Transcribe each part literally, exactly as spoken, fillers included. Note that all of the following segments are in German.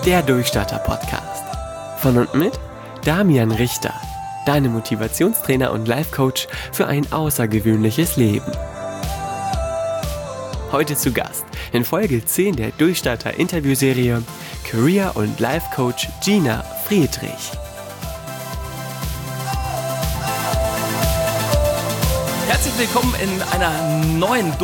der Durchstarter-Podcast. Von und mit Damian Richter, deinem Motivationstrainer und Life-Coach für ein außergewöhnliches Leben. Heute zu Gast in Folge zehn der Durchstarter-Interviewserie Career- und Life-Coach Gina Friedrich. Herzlich willkommen in einer neuen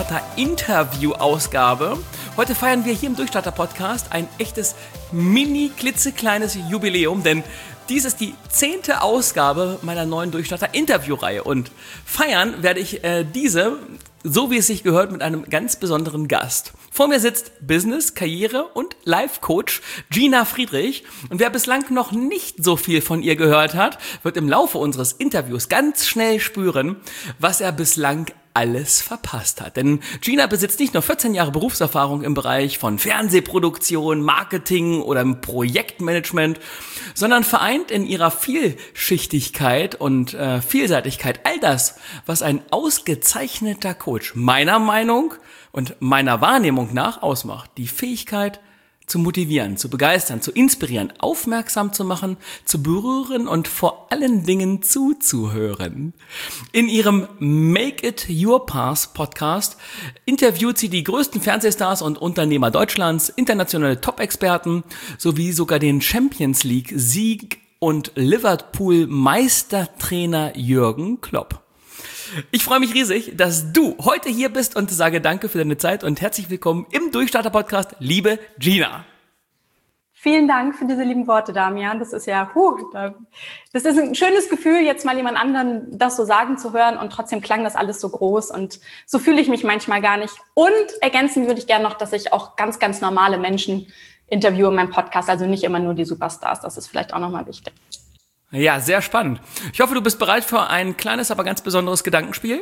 Durchstarter-Interview-Ausgabe. Heute feiern wir hier im Durchstarter-Podcast ein echtes mini-klitzekleines Jubiläum, denn dies ist die zehnte Ausgabe meiner neuen Durchstarter-Interview-Reihe und feiern werde ich äh, diese, so wie es sich gehört, mit einem ganz besonderen Gast. Vor mir sitzt Business-, Karriere- und Life-Coach Gina Friedrich und wer bislang noch nicht so viel von ihr gehört hat, wird im Laufe unseres Interviews ganz schnell spüren, was er bislang alles verpasst hat. Denn Gina besitzt nicht nur vierzehn Jahre Berufserfahrung im Bereich von Fernsehproduktion, Marketing oder Projektmanagement, sondern vereint in ihrer Vielschichtigkeit und äh, Vielseitigkeit all das, was ein ausgezeichneter Coach meiner Meinung und meiner Wahrnehmung nach ausmacht. Die Fähigkeit zu motivieren, zu begeistern, zu inspirieren, aufmerksam zu machen, zu berühren und vor allen Dingen zuzuhören. In ihrem Make It Your Path Podcast interviewt sie die größten Fernsehstars und Unternehmer Deutschlands, internationale Top-Experten sowie sogar den Champions League Sieg und Liverpool Meistertrainer Jürgen Klopp. Ich freue mich riesig, dass du heute hier bist und sage danke für deine Zeit und herzlich willkommen im Durchstarter-Podcast, liebe Gina. Vielen Dank für diese lieben Worte, Damian. Das ist ja, huh, das ist ein schönes Gefühl, jetzt mal jemand anderen das so sagen zu hören und trotzdem klang das alles so groß und so fühle ich mich manchmal gar nicht. Und ergänzen würde ich gerne noch, dass ich auch ganz, ganz normale Menschen interviewe in meinem Podcast, also nicht immer nur die Superstars. Das ist vielleicht auch nochmal wichtig. Ja, sehr spannend. Ich hoffe, du bist bereit für ein kleines, aber ganz besonderes Gedankenspiel.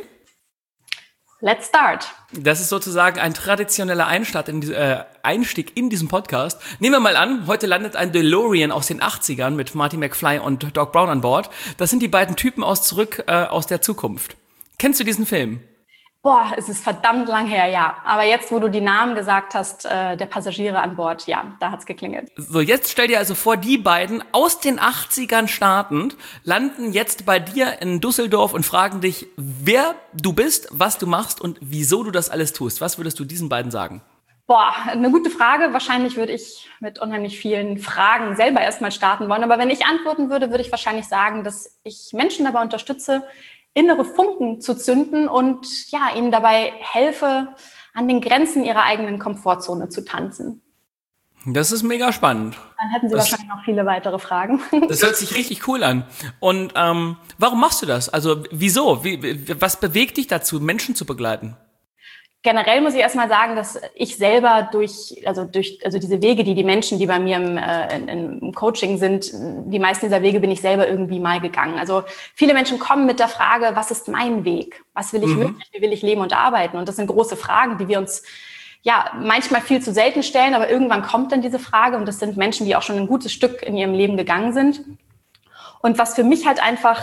Let's start. Das ist sozusagen ein traditioneller Einstieg in, äh, Einstieg in diesen Podcast. Nehmen wir mal an, heute landet ein DeLorean aus den achtzigern mit Marty McFly und Doc Brown an Bord. Das sind die beiden Typen aus Zurück äh, aus der Zukunft. Kennst du diesen Film? Boah, es ist verdammt lang her, ja. Aber jetzt, wo du die Namen gesagt hast, äh, der Passagiere an Bord, ja, da hat's geklingelt. So, jetzt stell dir also vor, die beiden aus den achtzigern startend, landen jetzt bei dir in Düsseldorf und fragen dich, wer du bist, was du machst und wieso du das alles tust. Was würdest du diesen beiden sagen? Boah, eine gute Frage. Wahrscheinlich würde ich mit unheimlich vielen Fragen selber erstmal starten wollen. Aber wenn ich antworten würde, würde ich wahrscheinlich sagen, dass ich Menschen dabei unterstütze, innere Funken zu zünden und ja, ihnen dabei helfe, an den Grenzen ihrer eigenen Komfortzone zu tanzen. Das ist mega spannend. Dann hätten Sie das, wahrscheinlich noch viele weitere Fragen. Das hört sich richtig cool an. Und ähm, warum machst du das? Also wieso? Wie, was bewegt dich dazu, Menschen zu begleiten? Generell muss ich erstmal sagen, dass ich selber durch, also durch, also diese Wege, die die Menschen, die bei mir im, äh, im Coaching sind, die meisten dieser Wege bin ich selber irgendwie mal gegangen. Also viele Menschen kommen mit der Frage, was ist mein Weg? Was will ich Mhm. wirklich? Wie will ich leben und arbeiten? Und das sind große Fragen, die wir uns ja manchmal viel zu selten stellen, aber irgendwann kommt dann diese Frage und das sind Menschen, die auch schon ein gutes Stück in ihrem Leben gegangen sind. Und was für mich halt einfach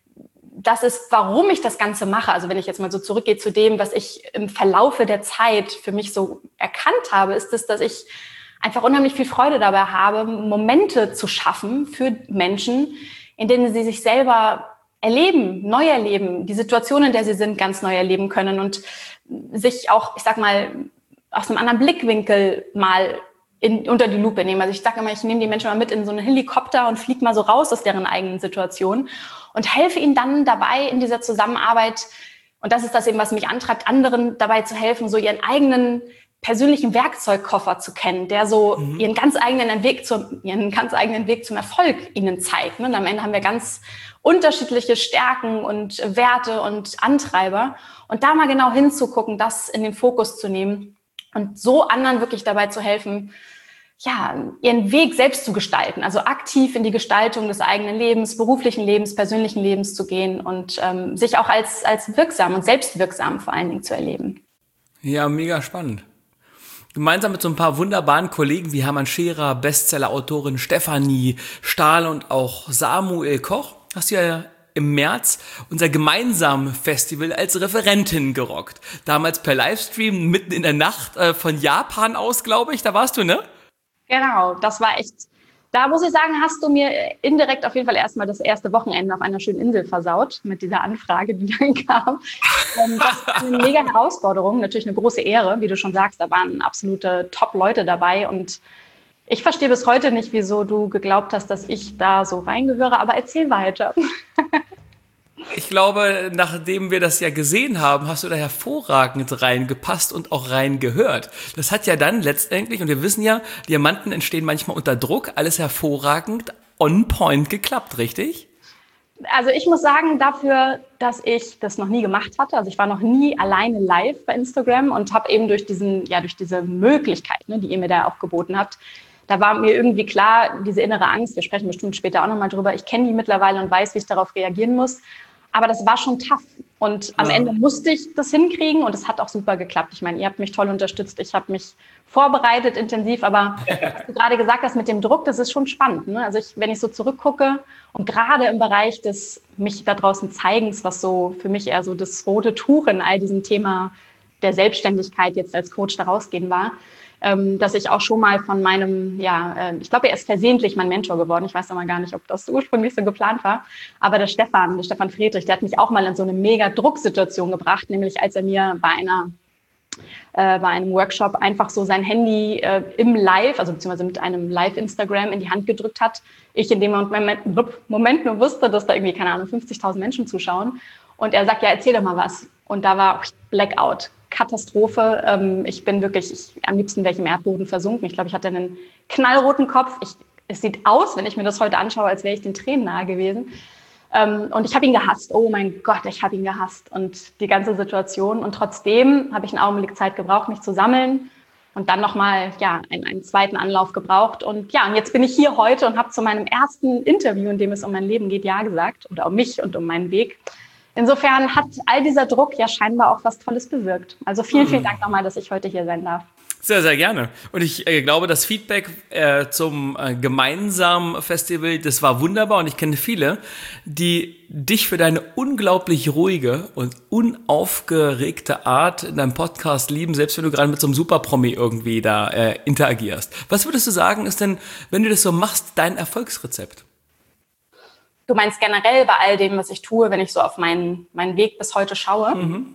das ist, warum ich das Ganze mache. Also wenn ich jetzt mal so zurückgehe zu dem, was ich im Verlaufe der Zeit für mich so erkannt habe, ist es, dass ich einfach unheimlich viel Freude dabei habe, Momente zu schaffen für Menschen, in denen sie sich selber erleben, neu erleben, die Situation, in der sie sind, ganz neu erleben können und sich auch, ich sag mal, aus einem anderen Blickwinkel mal in, unter die Lupe nehmen. Also ich sage immer, ich nehme die Menschen mal mit in so einen Helikopter und fliege mal so raus aus deren eigenen Situation und helfe ihnen dann dabei in dieser Zusammenarbeit, und das ist das eben, was mich antreibt, anderen dabei zu helfen, so ihren eigenen persönlichen Werkzeugkoffer zu kennen, der so mhm. ihren ganz eigenen Weg zum, ihren ganz eigenen Weg zum Erfolg ihnen zeigt. Und am Ende haben wir ganz unterschiedliche Stärken und Werte und Antreiber. Und da mal genau hinzugucken, das in den Fokus zu nehmen und so anderen wirklich dabei zu helfen, ja, ihren Weg selbst zu gestalten, also aktiv in die Gestaltung des eigenen Lebens, beruflichen Lebens, persönlichen Lebens zu gehen und ähm, sich auch als, als wirksam und selbstwirksam vor allen Dingen zu erleben. Ja, mega spannend. Gemeinsam mit so ein paar wunderbaren Kollegen wie Hermann Scherer, Bestseller-Autorin Stefanie Stahl und auch Samuel Koch hast du ja im März unser gemeinsames Festival als Referentin gerockt. Damals per Livestream mitten in der Nacht äh, von Japan aus, glaube ich, da warst du, ne? Genau, das war echt, da muss ich sagen, hast du mir indirekt auf jeden Fall erstmal das erste Wochenende auf einer schönen Insel versaut mit dieser Anfrage, die dann kam. Und das war eine mega Herausforderung, natürlich eine große Ehre, wie du schon sagst, da waren absolute Top-Leute dabei und ich verstehe bis heute nicht, wieso du geglaubt hast, dass ich da so reingehöre, aber erzähl weiter. Ich glaube, nachdem wir das ja gesehen haben, hast du da hervorragend reingepasst und auch reingehört. Das hat ja dann letztendlich, und wir wissen ja, Diamanten entstehen manchmal unter Druck, alles hervorragend on point geklappt, richtig? Also ich muss sagen, dafür, dass ich das noch nie gemacht hatte, also ich war noch nie alleine live bei Instagram und habe eben durch diesen, ja, durch diese Möglichkeit, ne, die ihr mir da auch geboten habt, da war mir irgendwie klar, diese innere Angst, wir sprechen bestimmt später auch nochmal drüber, ich kenne die mittlerweile und weiß, wie ich darauf reagieren muss. Aber das war schon tough. Und am ja. Ende musste ich das hinkriegen und es hat auch super geklappt. Ich meine, ihr habt mich toll unterstützt, ich habe mich vorbereitet intensiv, aber was du gerade gesagt hast mit dem Druck, das ist schon spannend. Ne? Also ich, wenn ich so zurückgucke und gerade im Bereich des mich da draußen Zeigens, was so für mich eher so das rote Tuch in all diesem Thema der Selbstständigkeit jetzt als Coach da rausgehen war, ähm, dass ich auch schon mal von meinem, ja, äh, ich glaube, er ist versehentlich mein Mentor geworden. Ich weiß aber gar nicht, ob das ursprünglich so geplant war. Aber der Stefan, der Stefan Friedrich, der hat mich auch mal in so eine mega Drucksituation gebracht, nämlich als er mir bei einer äh, bei einem Workshop einfach so sein Handy äh, im Live, also beziehungsweise mit einem Live-Instagram in die Hand gedrückt hat. Ich in dem Moment, Moment nur wusste, dass da irgendwie, keine Ahnung, fünfzigtausend Menschen zuschauen. Und er sagt, ja, erzähl doch mal was. Und da war Blackout. Katastrophe. Ähm, ich bin wirklich, ich, am liebsten wäre ich im Erdboden versunken. Ich glaube, ich hatte einen knallroten Kopf. Ich, es sieht aus, wenn ich mir das heute anschaue, als wäre ich den Tränen nahe gewesen. Ähm, und ich habe ihn gehasst. Oh mein Gott, ich habe ihn gehasst. Und die ganze Situation. Und trotzdem habe ich einen Augenblick Zeit gebraucht, mich zu sammeln. Und dann nochmal, ja, einen, einen zweiten Anlauf gebraucht. Und ja, und jetzt bin ich hier heute und habe zu meinem ersten Interview, in dem es um mein Leben geht, ja gesagt. Oder um mich und um meinen Weg. Insofern hat all dieser Druck ja scheinbar auch was Tolles bewirkt. Also vielen, vielen Dank nochmal, dass ich heute hier sein darf. Sehr, sehr gerne. Und ich äh, glaube, das Feedback äh, zum äh, gemeinsamen Festival, das war wunderbar. Und ich kenne viele, die dich für deine unglaublich ruhige und unaufgeregte Art in deinem Podcast lieben, selbst wenn du gerade mit so einem Superpromi irgendwie da äh, interagierst. Was würdest du sagen, ist denn, wenn du das so machst, dein Erfolgsrezept? Du meinst generell bei all dem, was ich tue, wenn ich so auf meinen, meinen Weg bis heute schaue? Mhm.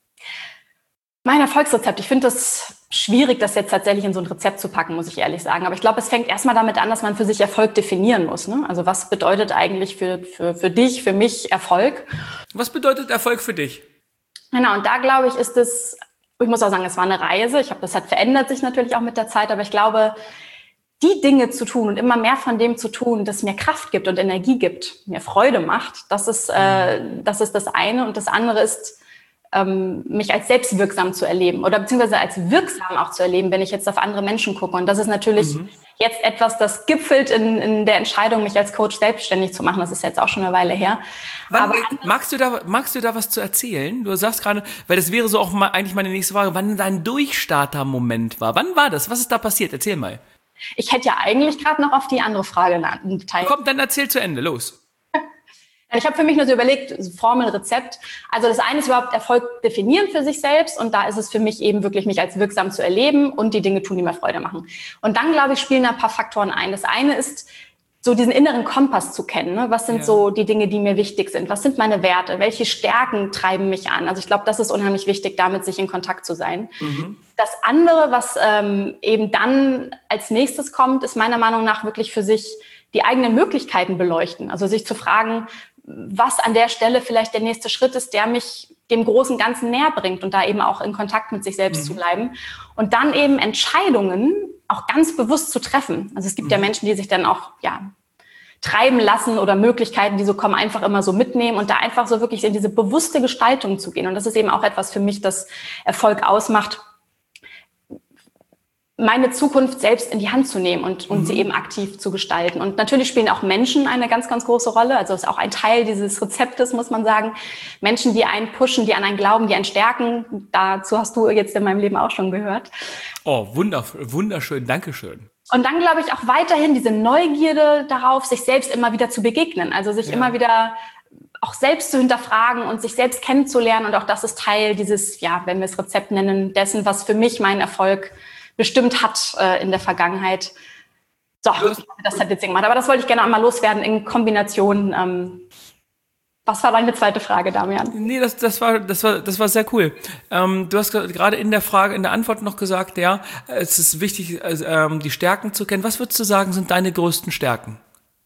Mein Erfolgsrezept, ich finde das schwierig, das jetzt tatsächlich in so ein Rezept zu packen, muss ich ehrlich sagen. Aber ich glaube, es fängt erstmal damit an, dass man für sich Erfolg definieren muss. Ne? Also was bedeutet eigentlich für, für, für dich, für mich Erfolg? Was bedeutet Erfolg für dich? Genau, und da glaube ich, ist es, ich muss auch sagen, es war eine Reise. Ich habe, das hat verändert sich natürlich auch mit der Zeit, aber ich glaube, die Dinge zu tun und immer mehr von dem zu tun, das mir Kraft gibt und Energie gibt, mir Freude macht, das ist, äh, das ist das eine. Und das andere ist, ähm, mich als selbstwirksam zu erleben oder beziehungsweise als wirksam auch zu erleben, wenn ich jetzt auf andere Menschen gucke. Und das ist natürlich mhm. jetzt etwas, das gipfelt in, in der Entscheidung, mich als Coach selbstständig zu machen. Das ist jetzt auch schon eine Weile her. Wann, Aber magst du da, magst du da was zu erzählen? Du sagst gerade, weil das wäre so auch mal eigentlich meine nächste Frage, wann dein Durchstarter-Moment war. Wann war das? Was ist da passiert? Erzähl mal. Ich hätte ja eigentlich gerade noch auf die andere Frage teilgenommen. Komm, dann erzähl zu Ende, los. Ich habe für mich nur so überlegt, Formel, Rezept. Also das eine ist überhaupt Erfolg definieren für sich selbst und da ist es für mich eben wirklich, mich als wirksam zu erleben und die Dinge tun, die mir Freude machen. Und dann, glaube ich, spielen da ein paar Faktoren ein. Das eine ist, so diesen inneren Kompass zu kennen. Ne? Was sind ja. so die Dinge, die mir wichtig sind? Was sind meine Werte? Welche Stärken treiben mich an? Also ich glaube, das ist unheimlich wichtig, damit sich in Kontakt zu sein. Mhm. Das andere, was ähm, eben dann als nächstes kommt, ist meiner Meinung nach wirklich für sich die eigenen Möglichkeiten beleuchten. Also sich zu fragen, was an der Stelle vielleicht der nächste Schritt ist, der mich dem großen Ganzen näher bringt und da eben auch in Kontakt mit sich selbst mhm. zu bleiben. Und dann eben Entscheidungen auch ganz bewusst zu treffen. Also es gibt mhm. ja Menschen, die sich dann auch ja treiben lassen oder Möglichkeiten, die so kommen, einfach immer so mitnehmen und da einfach so wirklich in diese bewusste Gestaltung zu gehen. Und das ist eben auch etwas für mich, das Erfolg ausmacht, meine Zukunft selbst in die Hand zu nehmen und, und mhm. sie eben aktiv zu gestalten. Und natürlich spielen auch Menschen eine ganz, ganz große Rolle. Also ist auch ein Teil dieses Rezeptes, muss man sagen. Menschen, die einen pushen, die an einen glauben, die einen stärken. Dazu hast du jetzt in meinem Leben auch schon gehört. Oh, wunderschön, wunderschön, Dankeschön. Und dann glaube ich auch weiterhin diese Neugierde darauf, sich selbst immer wieder zu begegnen. Also sich ja. immer wieder auch selbst zu hinterfragen und sich selbst kennenzulernen. Und auch das ist Teil dieses, ja, wenn wir es Rezept nennen, dessen, was für mich meinen Erfolg bestimmt hat äh, in der Vergangenheit. So, das hat jetzt gemacht. Aber das wollte ich gerne einmal loswerden in Kombination. Ähm, was war deine zweite Frage, Damian? Nee, das, das war, das war, das war sehr cool. Ähm, du hast gerade in der Frage, in der Antwort noch gesagt, ja, es ist wichtig, also, ähm, die Stärken zu kennen. Was würdest du sagen, sind deine größten Stärken?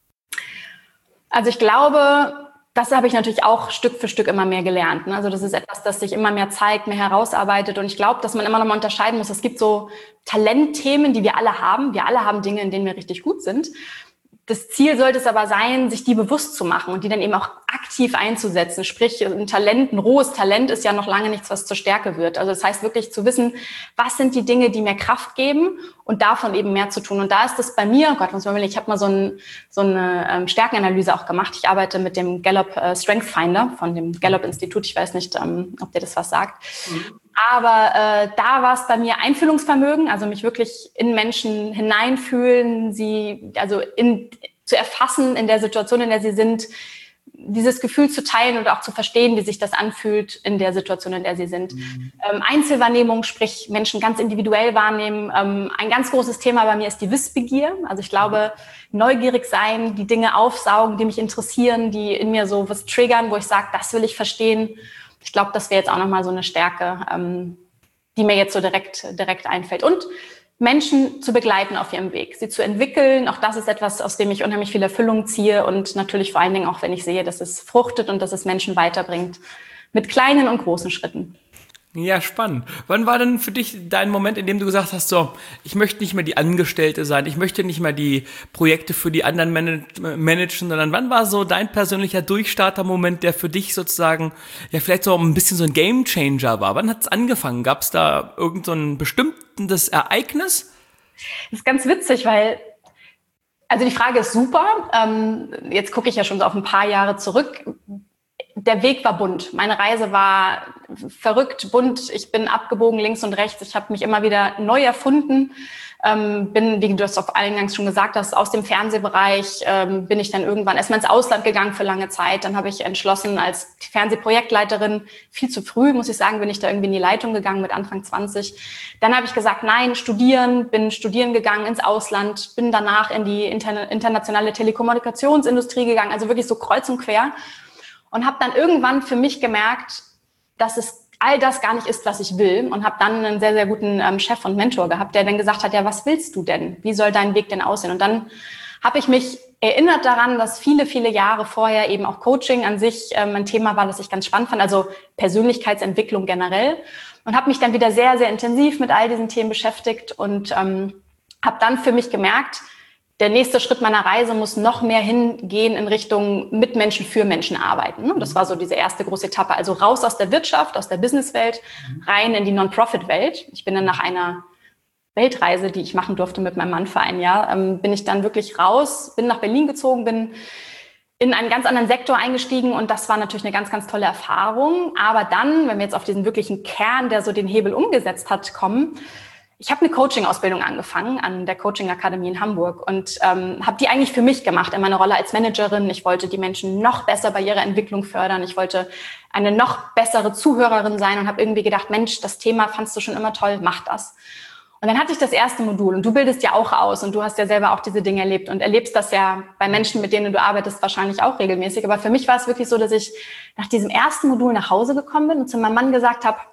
Also ich glaube, das habe ich natürlich auch Stück für Stück immer mehr gelernt. Also das ist etwas, das sich immer mehr zeigt, mehr herausarbeitet. Und ich glaube, dass man immer noch mal unterscheiden muss. Es gibt so Talentthemen, die wir alle haben. Wir alle haben Dinge, in denen wir richtig gut sind. Das Ziel sollte es aber sein, sich die bewusst zu machen und die dann eben auch aktiv einzusetzen. Sprich, ein Talent, ein rohes Talent ist ja noch lange nichts, was zur Stärke wird. Also das heißt wirklich zu wissen, was sind die Dinge, die mir Kraft geben und davon eben mehr zu tun. Und da ist es bei mir, oh Gott, muss man überlegen, ich habe mal so, ein, so eine ähm, Stärkenanalyse auch gemacht. Ich arbeite mit dem Gallup äh, Strength Finder von dem Gallup-Institut. Ich weiß nicht, ähm, ob dir das was sagt. Mhm. Aber äh, da war es bei mir Einfühlungsvermögen, also mich wirklich in Menschen hineinfühlen, sie also in, zu erfassen in der Situation, in der sie sind, dieses Gefühl zu teilen und auch zu verstehen, wie sich das anfühlt in der Situation, in der sie sind. Mhm. Ähm, Einzelwahrnehmung, sprich Menschen ganz individuell wahrnehmen. Ähm, ein ganz großes Thema bei mir ist die Wissbegier. Also ich glaube, neugierig sein, die Dinge aufsaugen, die mich interessieren, die in mir so was triggern, wo ich sage, das will ich verstehen. Ich glaube, das wäre jetzt auch nochmal so eine Stärke, ähm, die mir jetzt so direkt, direkt einfällt. Und Menschen zu begleiten auf ihrem Weg, sie zu entwickeln. Auch das ist etwas, aus dem ich unheimlich viel Erfüllung ziehe. Und natürlich vor allen Dingen auch, wenn ich sehe, dass es fruchtet und dass es Menschen weiterbringt. Mit kleinen und großen Schritten. Ja, spannend. Wann war denn für dich dein Moment, in dem du gesagt hast, so, ich möchte nicht mehr die Angestellte sein, ich möchte nicht mehr die Projekte für die anderen managen, sondern wann war so dein persönlicher Durchstarter-Moment, der für dich sozusagen, ja, vielleicht so ein bisschen so ein Gamechanger war? Wann hat es angefangen? Gab es da irgend so ein bestimmtes Ereignis? Das ist ganz witzig, weil, also die Frage ist super. Ähm, jetzt gucke ich ja schon so auf ein paar Jahre zurück. Der Weg war bunt. Meine Reise war verrückt, bunt. Ich bin abgebogen links und rechts. Ich habe mich immer wieder neu erfunden. Ähm, bin, wie du es auf eingangs schon gesagt hast, aus dem Fernsehbereich ähm, bin ich dann irgendwann erstmal ins Ausland gegangen für lange Zeit. Dann habe ich entschlossen, als Fernsehprojektleiterin, viel zu früh, muss ich sagen, bin ich da irgendwie in die Leitung gegangen mit Anfang zwanzig. Dann habe ich gesagt, nein, studieren, bin studieren gegangen ins Ausland, bin danach in die interna- internationale Telekommunikationsindustrie gegangen, also wirklich so kreuz und quer. Und habe dann irgendwann für mich gemerkt, dass es all das gar nicht ist, was ich will. Und habe dann einen sehr, sehr guten ähm, Chef und Mentor gehabt, der dann gesagt hat, ja, was willst du denn? Wie soll dein Weg denn aussehen? Und dann habe ich mich erinnert daran, dass viele, viele Jahre vorher eben auch Coaching an sich ähm, ein Thema war, das ich ganz spannend fand, also Persönlichkeitsentwicklung generell. Und habe mich dann wieder sehr, sehr intensiv mit all diesen Themen beschäftigt und ähm, habe dann für mich gemerkt, der nächste Schritt meiner Reise muss noch mehr hingehen in Richtung mit Menschen für Menschen arbeiten. Das war so diese erste große Etappe. Also raus aus der Wirtschaft, aus der Businesswelt, rein in die Non-Profit-Welt. Ich bin dann nach einer Weltreise, die ich machen durfte mit meinem Mann für ein Jahr, ähm, bin ich dann wirklich raus, bin nach Berlin gezogen, bin in einen ganz anderen Sektor eingestiegen und das war natürlich eine ganz, ganz tolle Erfahrung. Aber dann, wenn wir jetzt auf diesen wirklichen Kern, der so den Hebel umgesetzt hat, kommen, ich habe eine Coaching-Ausbildung angefangen an der Coaching-Akademie in Hamburg und ähm, habe die eigentlich für mich gemacht in meiner Rolle als Managerin. Ich wollte die Menschen noch besser bei ihrer Entwicklung fördern. Ich wollte eine noch bessere Zuhörerin sein und habe irgendwie gedacht, Mensch, das Thema fandst du schon immer toll, mach das. Und dann hatte ich das erste Modul und du bildest ja auch aus und du hast ja selber auch diese Dinge erlebt und erlebst das ja bei Menschen, mit denen du arbeitest, wahrscheinlich auch regelmäßig. Aber für mich war es wirklich so, dass ich nach diesem ersten Modul nach Hause gekommen bin und zu meinem Mann gesagt habe,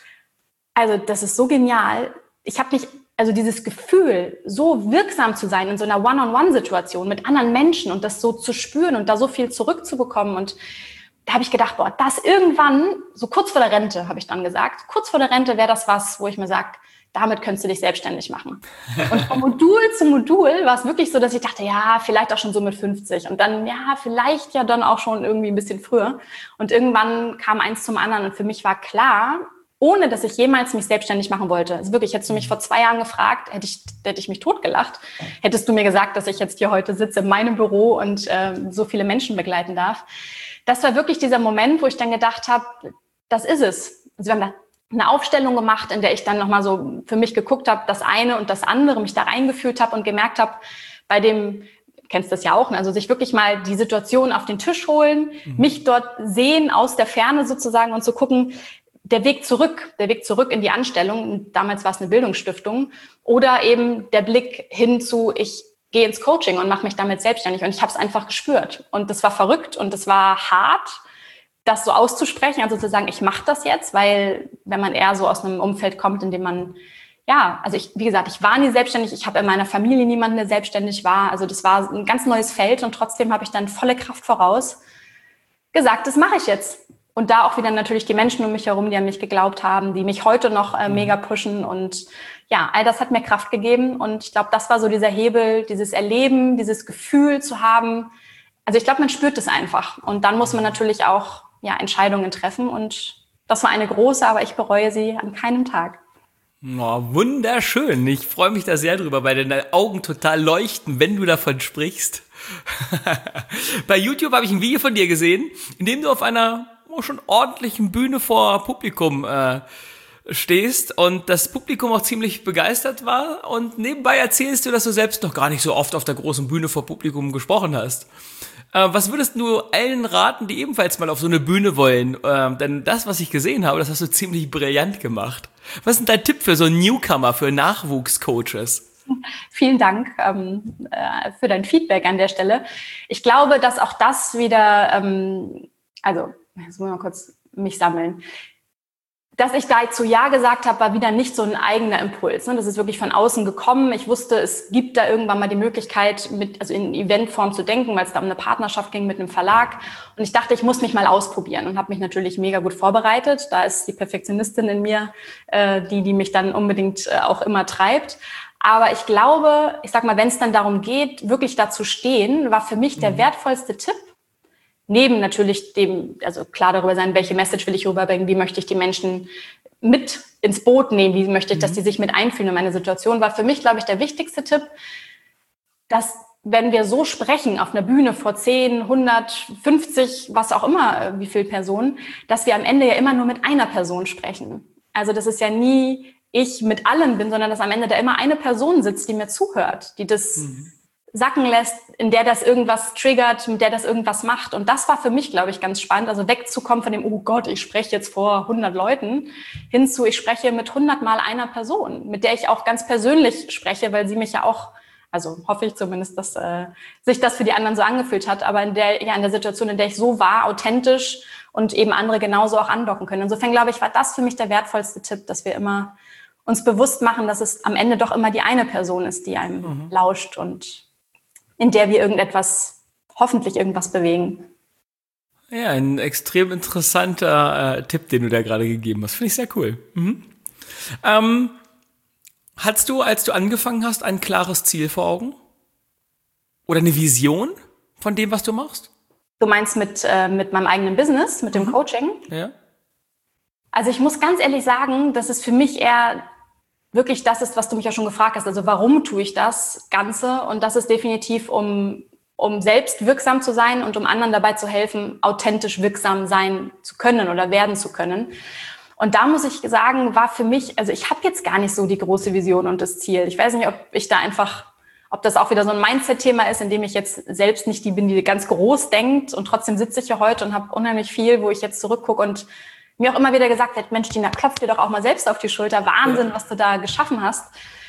also das ist so genial. Ich habe mich, also dieses Gefühl, so wirksam zu sein in so einer One-on-One-Situation mit anderen Menschen und das so zu spüren und da so viel zurückzubekommen. Und da habe ich gedacht, boah, das irgendwann, so kurz vor der Rente, habe ich dann gesagt, kurz vor der Rente wäre das was, wo ich mir sage, damit könntest du dich selbstständig machen. Und von Modul zu Modul war es wirklich so, dass ich dachte, ja, vielleicht auch schon so mit fünfzig. Und dann, ja, vielleicht ja dann auch schon irgendwie ein bisschen früher. Und irgendwann kam eins zum anderen und für mich war klar, ohne dass ich jemals mich selbstständig machen wollte. Also wirklich, hättest du mich vor zwei Jahren gefragt, hätte ich, hätte ich mich totgelacht. Hättest du mir gesagt, dass ich jetzt hier heute sitze in meinem Büro und äh, so viele Menschen begleiten darf. Das war wirklich dieser Moment, wo ich dann gedacht habe, das ist es. Also wir haben da eine Aufstellung gemacht, in der ich dann nochmal so für mich geguckt habe, das eine und das andere, mich da reingefühlt habe und gemerkt habe, bei dem, kennst das ja auch, also sich wirklich mal die Situation auf den Tisch holen, mhm. mich dort sehen aus der Ferne sozusagen und zu gucken, der Weg zurück, der Weg zurück in die Anstellung, damals war es eine Bildungsstiftung, oder eben der Blick hin zu, ich gehe ins Coaching und mache mich damit selbstständig. Und ich habe es einfach gespürt. Und das war verrückt und das war hart, das so auszusprechen, also zu sagen, ich mache das jetzt, weil wenn man eher so aus einem Umfeld kommt, in dem man, ja, also ich, wie gesagt, ich war nie selbstständig, ich habe in meiner Familie niemanden, der selbstständig war, also das war ein ganz neues Feld und trotzdem habe ich dann volle Kraft voraus gesagt, das mache ich jetzt. Und da auch wieder natürlich die Menschen um mich herum, die an mich geglaubt haben, die mich heute noch äh, mega pushen und ja, all das hat mir Kraft gegeben und ich glaube, das war so dieser Hebel, dieses Erleben, dieses Gefühl zu haben. Also ich glaube, man spürt es einfach und dann muss man natürlich auch ja, Entscheidungen treffen und das war eine große, aber ich bereue sie an keinem Tag. Oh, wunderschön. Ich freue mich da sehr drüber, weil deine Augen total leuchten, wenn du davon sprichst. Bei YouTube habe ich ein Video von dir gesehen, in dem du auf einer oh, schon ordentlichen Bühne vor Publikum äh, stehst und das Publikum auch ziemlich begeistert war und nebenbei erzählst du, dass du selbst noch gar nicht so oft auf der großen Bühne vor Publikum gesprochen hast. Äh, was würdest du allen raten, die ebenfalls mal auf so eine Bühne wollen? Äh, denn das, was ich gesehen habe, das hast du ziemlich brillant gemacht. Was ist denn dein Tipp für so einen Newcomer, für Nachwuchscoaches? Vielen Dank ähm, äh, für dein Feedback an der Stelle. Ich glaube, dass auch das wieder, ähm, also jetzt muss ich mal kurz mich sammeln. Dass ich dazu Ja gesagt habe, war wieder nicht so ein eigener Impuls. Ne? Das ist wirklich von außen gekommen. Ich wusste, es gibt da irgendwann mal die Möglichkeit, mit, also in Eventform zu denken, weil es da um eine Partnerschaft ging mit einem Verlag. Und ich dachte, ich muss mich mal ausprobieren und habe mich natürlich mega gut vorbereitet. Da ist die Perfektionistin in mir, äh, die, die mich dann unbedingt äh, auch immer treibt. Aber ich glaube, ich sag mal, wenn es dann darum geht, wirklich da zu stehen, war für mich der wertvollste Tipp, neben natürlich dem, also klar darüber sein, welche Message will ich rüberbringen, wie möchte ich die Menschen mit ins Boot nehmen, wie möchte ich, dass die sich mit einfühlen in meine Situation, war für mich, glaube ich, der wichtigste Tipp, dass wenn wir so sprechen auf einer Bühne vor zehn, hundertfünfzig, was auch immer, wie viele Personen, dass wir am Ende ja immer nur mit einer Person sprechen. Also das ist ja nie ich mit allen bin, sondern dass am Ende da immer eine Person sitzt, die mir zuhört, die das mhm. sacken lässt, in der das irgendwas triggert, mit der das irgendwas macht. Und das war für mich, glaube ich, ganz spannend. Also wegzukommen von dem, oh Gott, ich spreche jetzt vor hundert Leuten, hinzu, ich spreche mit hundert Mal einer Person, mit der ich auch ganz persönlich spreche, weil sie mich ja auch, also hoffe ich zumindest, dass äh, sich das für die anderen so angefühlt hat, aber in der, ja, in der Situation, in der ich so war, authentisch und eben andere genauso auch andocken können. Insofern, glaube ich, war das für mich der wertvollste Tipp, dass wir immer uns bewusst machen, dass es am Ende doch immer die eine Person ist, die einem mhm. lauscht und in der wir irgendetwas, hoffentlich irgendwas bewegen. Ja, ein extrem interessanter äh, Tipp, den du da gerade gegeben hast. Finde ich sehr cool. Mhm. Ähm, hattest du, als du angefangen hast, ein klares Ziel vor Augen? Oder eine Vision von dem, was du machst? Du meinst mit, äh, mit meinem eigenen Business, mit dem mhm. Coaching? Ja. Also ich muss ganz ehrlich sagen, dass es für mich eher wirklich das ist, was du mich ja schon gefragt hast. Also warum tue ich das Ganze? Und das ist definitiv, um, um selbst wirksam zu sein und um anderen dabei zu helfen, authentisch wirksam sein zu können oder werden zu können. Und da muss ich sagen, war für mich, also ich habe jetzt gar nicht so die große Vision und das Ziel. Ich weiß nicht, ob ich da einfach, ob das auch wieder so ein Mindset-Thema ist, in dem ich jetzt selbst nicht die bin, die ganz groß denkt. Und trotzdem sitze ich hier heute und habe unheimlich viel, wo ich jetzt zurückgucke und mir auch immer wieder gesagt wird, Mensch, Tina, klopf dir doch auch mal selbst auf die Schulter. Wahnsinn, was du da geschaffen hast.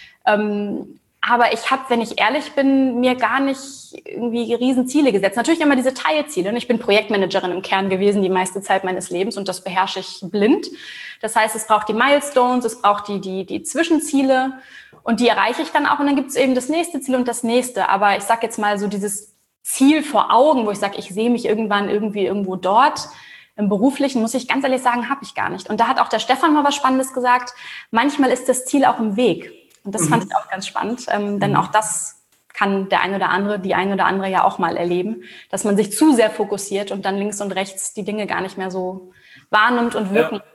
Ähm, aber ich habe, wenn ich ehrlich bin, mir gar nicht irgendwie Riesenziele gesetzt. Natürlich immer diese Teilziele. Ich bin Projektmanagerin im Kern gewesen die meiste Zeit meines Lebens und das beherrsche ich blind. Das heißt, es braucht die Milestones, es braucht die, die, die Zwischenziele und die erreiche ich dann auch. Und dann gibt es eben das nächste Ziel und das nächste. Aber ich sage jetzt mal so dieses Ziel vor Augen, wo ich sage, ich sehe mich irgendwann irgendwie irgendwo dort. Im Beruflichen, muss ich ganz ehrlich sagen, habe ich gar nicht. Und da hat auch der Stefan mal was Spannendes gesagt. Manchmal ist das Ziel auch im Weg. Und das mhm. fand ich auch ganz spannend. Ähm, mhm. Denn auch das kann der eine oder andere, die eine oder andere ja auch mal erleben, dass man sich zu sehr fokussiert und dann links und rechts die Dinge gar nicht mehr so wahrnimmt und wirken. Ja.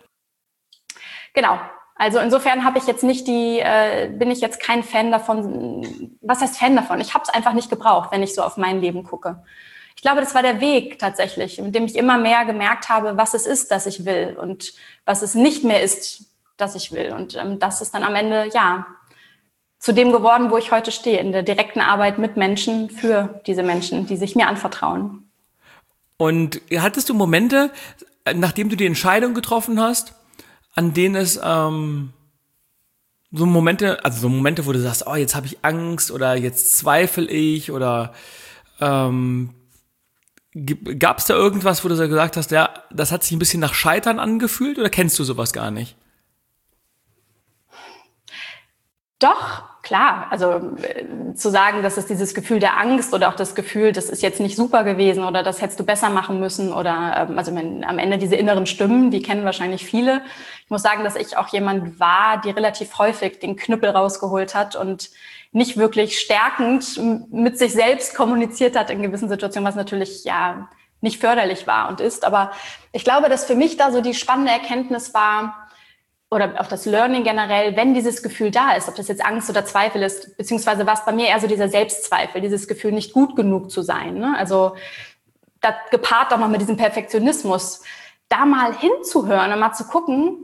Genau. Also insofern habe ich jetzt nicht die, äh, bin ich jetzt kein Fan davon. Was heißt Fan davon? Ich habe es einfach nicht gebraucht, wenn ich so auf mein Leben gucke. Ich glaube, das war der Weg tatsächlich, mit dem ich immer mehr gemerkt habe, was es ist, das ich will und was es nicht mehr ist, das ich will. Und ähm, das ist dann am Ende, ja, zu dem geworden, wo ich heute stehe, in der direkten Arbeit mit Menschen, für diese Menschen, die sich mir anvertrauen. Und hattest du Momente, nachdem du die Entscheidung getroffen hast, an denen es ähm, so Momente, also so Momente, wo du sagst, oh, jetzt habe ich Angst oder jetzt zweifle ich oder ähm, gab es da irgendwas, wo du so gesagt hast, ja, das hat sich ein bisschen nach Scheitern angefühlt oder kennst du sowas gar nicht? Doch, klar. Also äh, zu sagen, dass es dieses Gefühl der Angst oder auch das Gefühl, das ist jetzt nicht super gewesen oder das hättest du besser machen müssen oder ähm, also mein, am Ende diese inneren Stimmen, die kennen wahrscheinlich viele. Ich muss sagen, dass ich auch jemand war, die relativ häufig den Knüppel rausgeholt hat und nicht wirklich stärkend mit sich selbst kommuniziert hat in gewissen Situationen, was natürlich ja nicht förderlich war und ist. Aber ich glaube, dass für mich da so die spannende Erkenntnis war, oder auch das Learning generell, wenn dieses Gefühl da ist, ob das jetzt Angst oder Zweifel ist, beziehungsweise war es bei mir eher so dieser Selbstzweifel, dieses Gefühl, nicht gut genug zu sein. Ne? Also das gepaart auch noch mit diesem Perfektionismus, da mal hinzuhören und mal zu gucken,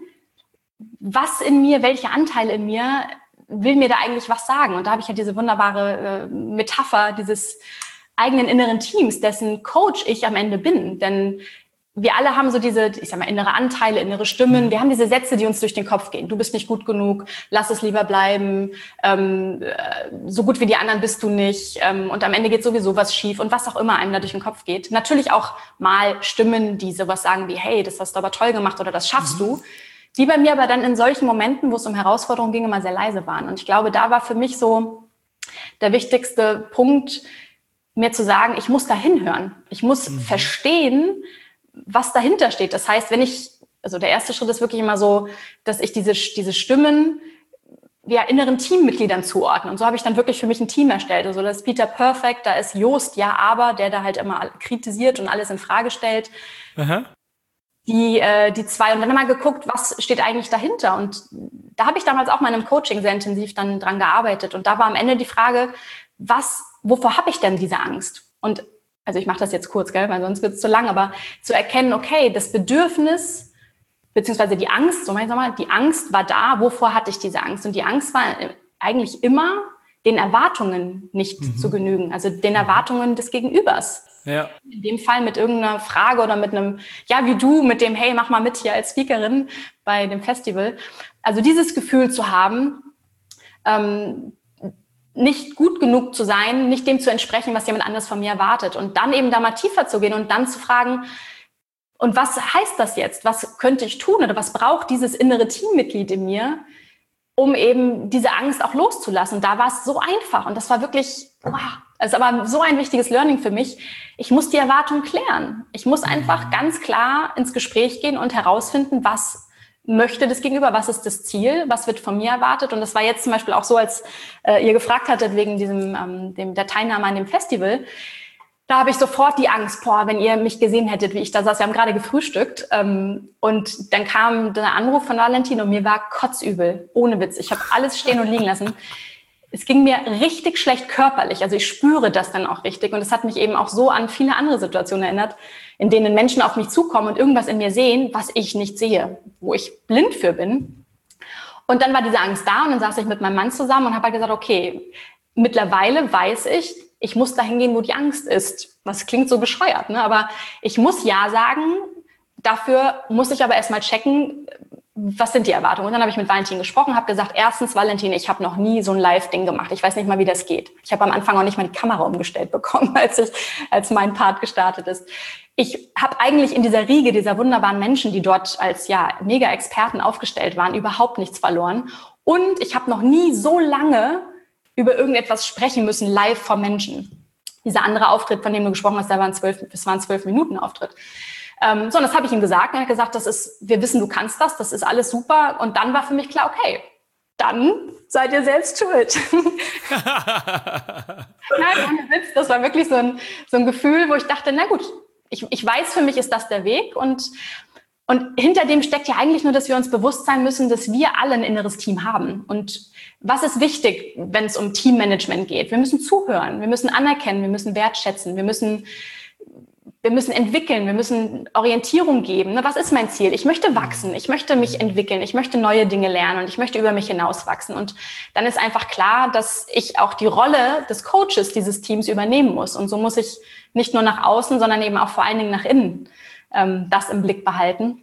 was in mir, welche Anteile in mir will mir da eigentlich was sagen. Und da habe ich ja diese wunderbare äh, Metapher dieses eigenen inneren Teams, dessen Coach ich am Ende bin. Denn wir alle haben so diese, ich sag mal, innere Anteile, innere Stimmen. Wir haben diese Sätze, die uns durch den Kopf gehen. Du bist nicht gut genug, lass es lieber bleiben, ähm, so gut wie die anderen bist du nicht. Ähm, und am Ende geht sowieso was schief und was auch immer einem da durch den Kopf geht. Natürlich auch mal Stimmen, die sowas sagen wie, hey, das hast du aber toll gemacht oder das schaffst mhm. du. Die bei mir aber dann in solchen Momenten, wo es um Herausforderungen ging, immer sehr leise waren. Und ich glaube, da war für mich so der wichtigste Punkt, mir zu sagen, ich muss da hinhören. Ich muss mhm. verstehen, was dahinter steht. Das heißt, wenn ich, also der erste Schritt ist wirklich immer so, dass ich diese, diese Stimmen ja, inneren Teammitgliedern zuordne. Und so habe ich dann wirklich für mich ein Team erstellt. Also das ist Peter Perfect, da ist Joost, ja, aber, der da halt immer kritisiert und alles in Frage stellt. Aha. Die, äh, die zwei, und dann mal geguckt, was steht eigentlich dahinter. Und da habe ich damals auch mal in einem Coaching sehr intensiv dann dran gearbeitet. Und da war am Ende die Frage, was, wovor habe ich denn diese Angst? Und also ich mache das jetzt kurz, gell, weil sonst wird es zu lang, aber zu erkennen, okay, das Bedürfnis beziehungsweise die Angst, so mal, die Angst war da, wovor hatte ich diese Angst? Und die Angst war eigentlich immer, den Erwartungen nicht mhm. zu genügen, also den Erwartungen des Gegenübers. Ja. In dem Fall mit irgendeiner Frage oder mit einem, ja, wie du, mit dem, hey, mach mal mit hier als Speakerin bei dem Festival. Also dieses Gefühl zu haben, ähm, nicht gut genug zu sein, nicht dem zu entsprechen, was jemand anderes von mir erwartet. Und dann eben da mal tiefer zu gehen und dann zu fragen, und was heißt das jetzt? Was könnte ich tun oder was braucht dieses innere Teammitglied in mir, um eben diese Angst auch loszulassen? Und da war es so einfach und das war wirklich, wow, das ist aber so ein wichtiges Learning für mich. Ich muss die Erwartung klären. Ich muss einfach ganz klar ins Gespräch gehen und herausfinden, was möchte das Gegenüber, was ist das Ziel, was wird von mir erwartet. Und das war jetzt zum Beispiel auch so, als äh, ihr gefragt hattet wegen diesem ähm, dem, der Teilnahme an dem Festival. Da habe ich sofort die Angst, boah, wenn ihr mich gesehen hättet, wie ich da saß. Wir haben gerade gefrühstückt ähm, und dann kam der Anruf von Valentin und mir war kotzübel, ohne Witz. Ich habe alles stehen und liegen lassen. Es ging mir richtig schlecht körperlich, also ich spüre das dann auch richtig und es hat mich eben auch so an viele andere Situationen erinnert, in denen Menschen auf mich zukommen und irgendwas in mir sehen, was ich nicht sehe, wo ich blind für bin. Und dann war diese Angst da und dann saß ich mit meinem Mann zusammen und habe halt gesagt, okay, mittlerweile weiß ich, ich muss dahin gehen, wo die Angst ist. Das klingt so bescheuert, ne? Aber ich muss Ja sagen, dafür muss ich aber erstmal checken, was sind die Erwartungen? Und dann habe ich mit Valentin gesprochen, habe gesagt, erstens, Valentin, ich habe noch nie so ein Live-Ding gemacht. Ich weiß nicht mal, wie das geht. Ich habe am Anfang auch nicht mal die Kamera umgestellt bekommen, als ich, als mein Part gestartet ist. Ich habe eigentlich in dieser Riege dieser wunderbaren Menschen, die dort als ja Mega-Experten aufgestellt waren, überhaupt nichts verloren. Und ich habe noch nie so lange über irgendetwas sprechen müssen, live vor Menschen. Dieser andere Auftritt, von dem du gesprochen hast, da waren zwölf, das war ein zwölf Minuten Auftritt. Ähm, so, und das habe ich ihm gesagt. Er hat gesagt, das ist, wir wissen, du kannst das, das ist alles super. Und dann war für mich klar, okay, dann seid ihr selbst schuld. Nein, ohne Witz, das war wirklich so ein, so ein Gefühl, wo ich dachte, na gut, ich, ich weiß, für mich ist das der Weg. Und, und hinter dem steckt ja eigentlich nur, dass wir uns bewusst sein müssen, dass wir alle ein inneres Team haben. Und was ist wichtig, wenn es um Teammanagement geht? Wir müssen zuhören, wir müssen anerkennen, wir müssen wertschätzen, wir müssen Wir müssen entwickeln, wir müssen Orientierung geben. Was ist mein Ziel? Ich möchte wachsen, ich möchte mich entwickeln, ich möchte neue Dinge lernen und ich möchte über mich hinauswachsen. Und dann ist einfach klar, dass ich auch die Rolle des Coaches dieses Teams übernehmen muss. Und so muss ich nicht nur nach außen, sondern eben auch vor allen Dingen nach innen ähm, das im Blick behalten.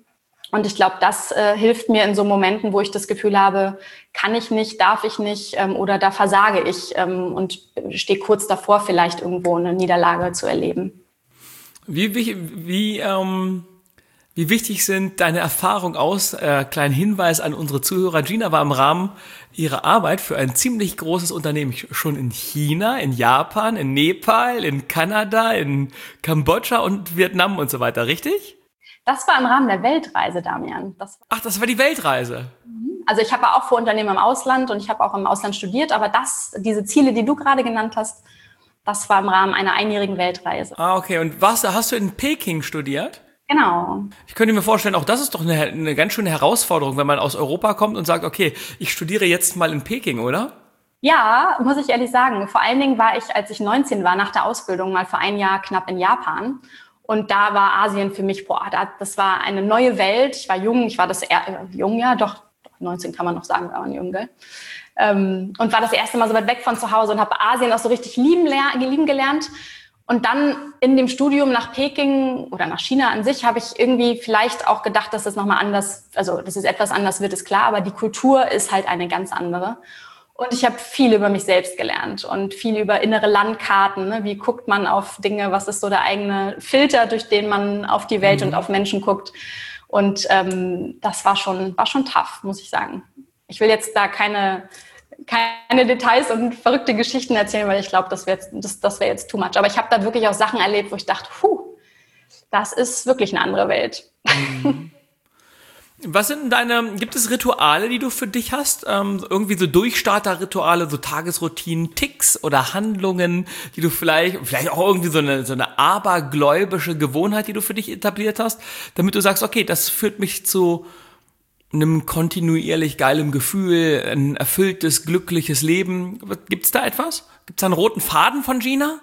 Und ich glaube, das äh, hilft mir in so Momenten, wo ich das Gefühl habe, kann ich nicht, darf ich nicht ähm, oder da versage ich ähm, und stehe kurz davor, vielleicht irgendwo eine Niederlage zu erleben. Wie, wie, wie, ähm, wie wichtig sind deine Erfahrungen aus? Äh, kleinen Hinweis an unsere Zuhörer. Gina war im Rahmen ihrer Arbeit für ein ziemlich großes Unternehmen schon in China, in Japan, in Nepal, in Kanada, in Kambodscha und Vietnam und so weiter, richtig? Das war im Rahmen der Weltreise, Damian. Das Ach, das war die Weltreise. Also ich habe auch für Unternehmen im Ausland und ich habe auch im Ausland studiert, aber das, diese Ziele, die du gerade genannt hast, das war im Rahmen einer einjährigen Weltreise. Ah, okay. Und was, hast du in Peking studiert? Genau. Ich könnte mir vorstellen, auch das ist doch eine, eine ganz schöne Herausforderung, wenn man aus Europa kommt und sagt, okay, ich studiere jetzt mal in Peking, oder? Ja, muss ich ehrlich sagen. Vor allen Dingen war ich, als ich neunzehn war, nach der Ausbildung mal für ein Jahr knapp in Japan. Und da war Asien für mich, boah, das war eine neue Welt. Ich war jung, ich war das, eher, jung, ja, doch, neunzehn kann man noch sagen, war man jung, gell? Ähm, und war das erste Mal so weit weg von zu Hause und habe Asien auch so richtig lieben, lieben gelernt. Und dann in dem Studium nach Peking oder nach China an sich habe ich irgendwie vielleicht auch gedacht, dass das nochmal anders, also dass es etwas anders wird, ist klar, aber die Kultur ist halt eine ganz andere. Und ich habe viel über mich selbst gelernt und viel über innere Landkarten. Ne? Wie guckt man auf Dinge? Was ist so der eigene Filter, durch den man auf die Welt mhm. und auf Menschen guckt? Und ähm, das war schon, war schon tough, muss ich sagen. Ich will jetzt da keine, keine Details und verrückte Geschichten erzählen, weil ich glaube, das wäre das, das wär jetzt too much. Aber ich habe da wirklich auch Sachen erlebt, wo ich dachte, puh, das ist wirklich eine andere Welt. Mhm. Was sind deine, gibt es Rituale, die du für dich hast? Ähm, irgendwie so Durchstarter-Rituale, so Tagesroutinen, Ticks oder Handlungen, die du vielleicht, vielleicht auch irgendwie so eine, so eine abergläubische Gewohnheit, die du für dich etabliert hast, damit du sagst, okay, das führt mich zu einem kontinuierlich geilem Gefühl, ein erfülltes, glückliches Leben. Gibt's da etwas? Gibt's da einen roten Faden von Gina?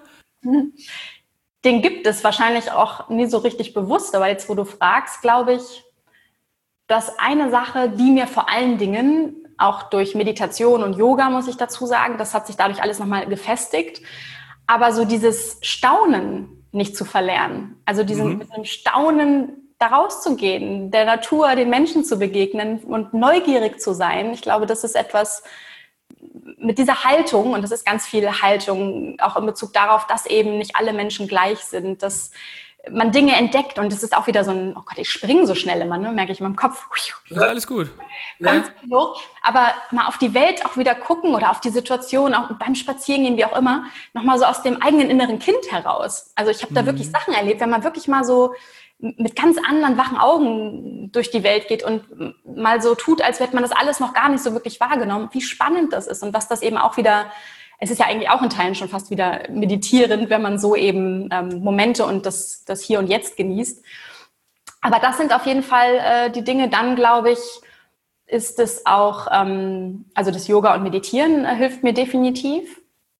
Den gibt es wahrscheinlich auch nie so richtig bewusst, aber jetzt, wo du fragst, glaube ich, dass eine Sache, die mir vor allen Dingen, auch durch Meditation und Yoga, muss ich dazu sagen, das hat sich dadurch alles nochmal gefestigt, aber so dieses Staunen nicht zu verlernen, also diesen, mhm. mit einem Staunen da rauszugehen, der Natur, den Menschen zu begegnen und neugierig zu sein, ich glaube, das ist etwas mit dieser Haltung, und das ist ganz viel Haltung, auch in Bezug darauf, dass eben nicht alle Menschen gleich sind, dass man Dinge entdeckt und es ist auch wieder so ein, oh Gott, ich springe so schnell immer, ne? Merke ich in meinem Kopf. Ja, alles gut. Ganz ja. hoch. Aber mal auf die Welt auch wieder gucken oder auf die Situation, auch beim Spazierengehen, wie auch immer, nochmal so aus dem eigenen inneren Kind heraus. Also ich habe da mhm. wirklich Sachen erlebt, wenn man wirklich mal so mit ganz anderen wachen Augen durch die Welt geht und mal so tut, als hätte man das alles noch gar nicht so wirklich wahrgenommen, wie spannend das ist und was das eben auch wieder. Es ist ja eigentlich auch in Teilen schon fast wieder meditierend, wenn man so eben ähm, Momente und das, das Hier und Jetzt genießt. Aber das sind auf jeden Fall äh, die Dinge. Dann, glaube ich, ist es auch, ähm, also das Yoga und Meditieren äh, hilft mir definitiv.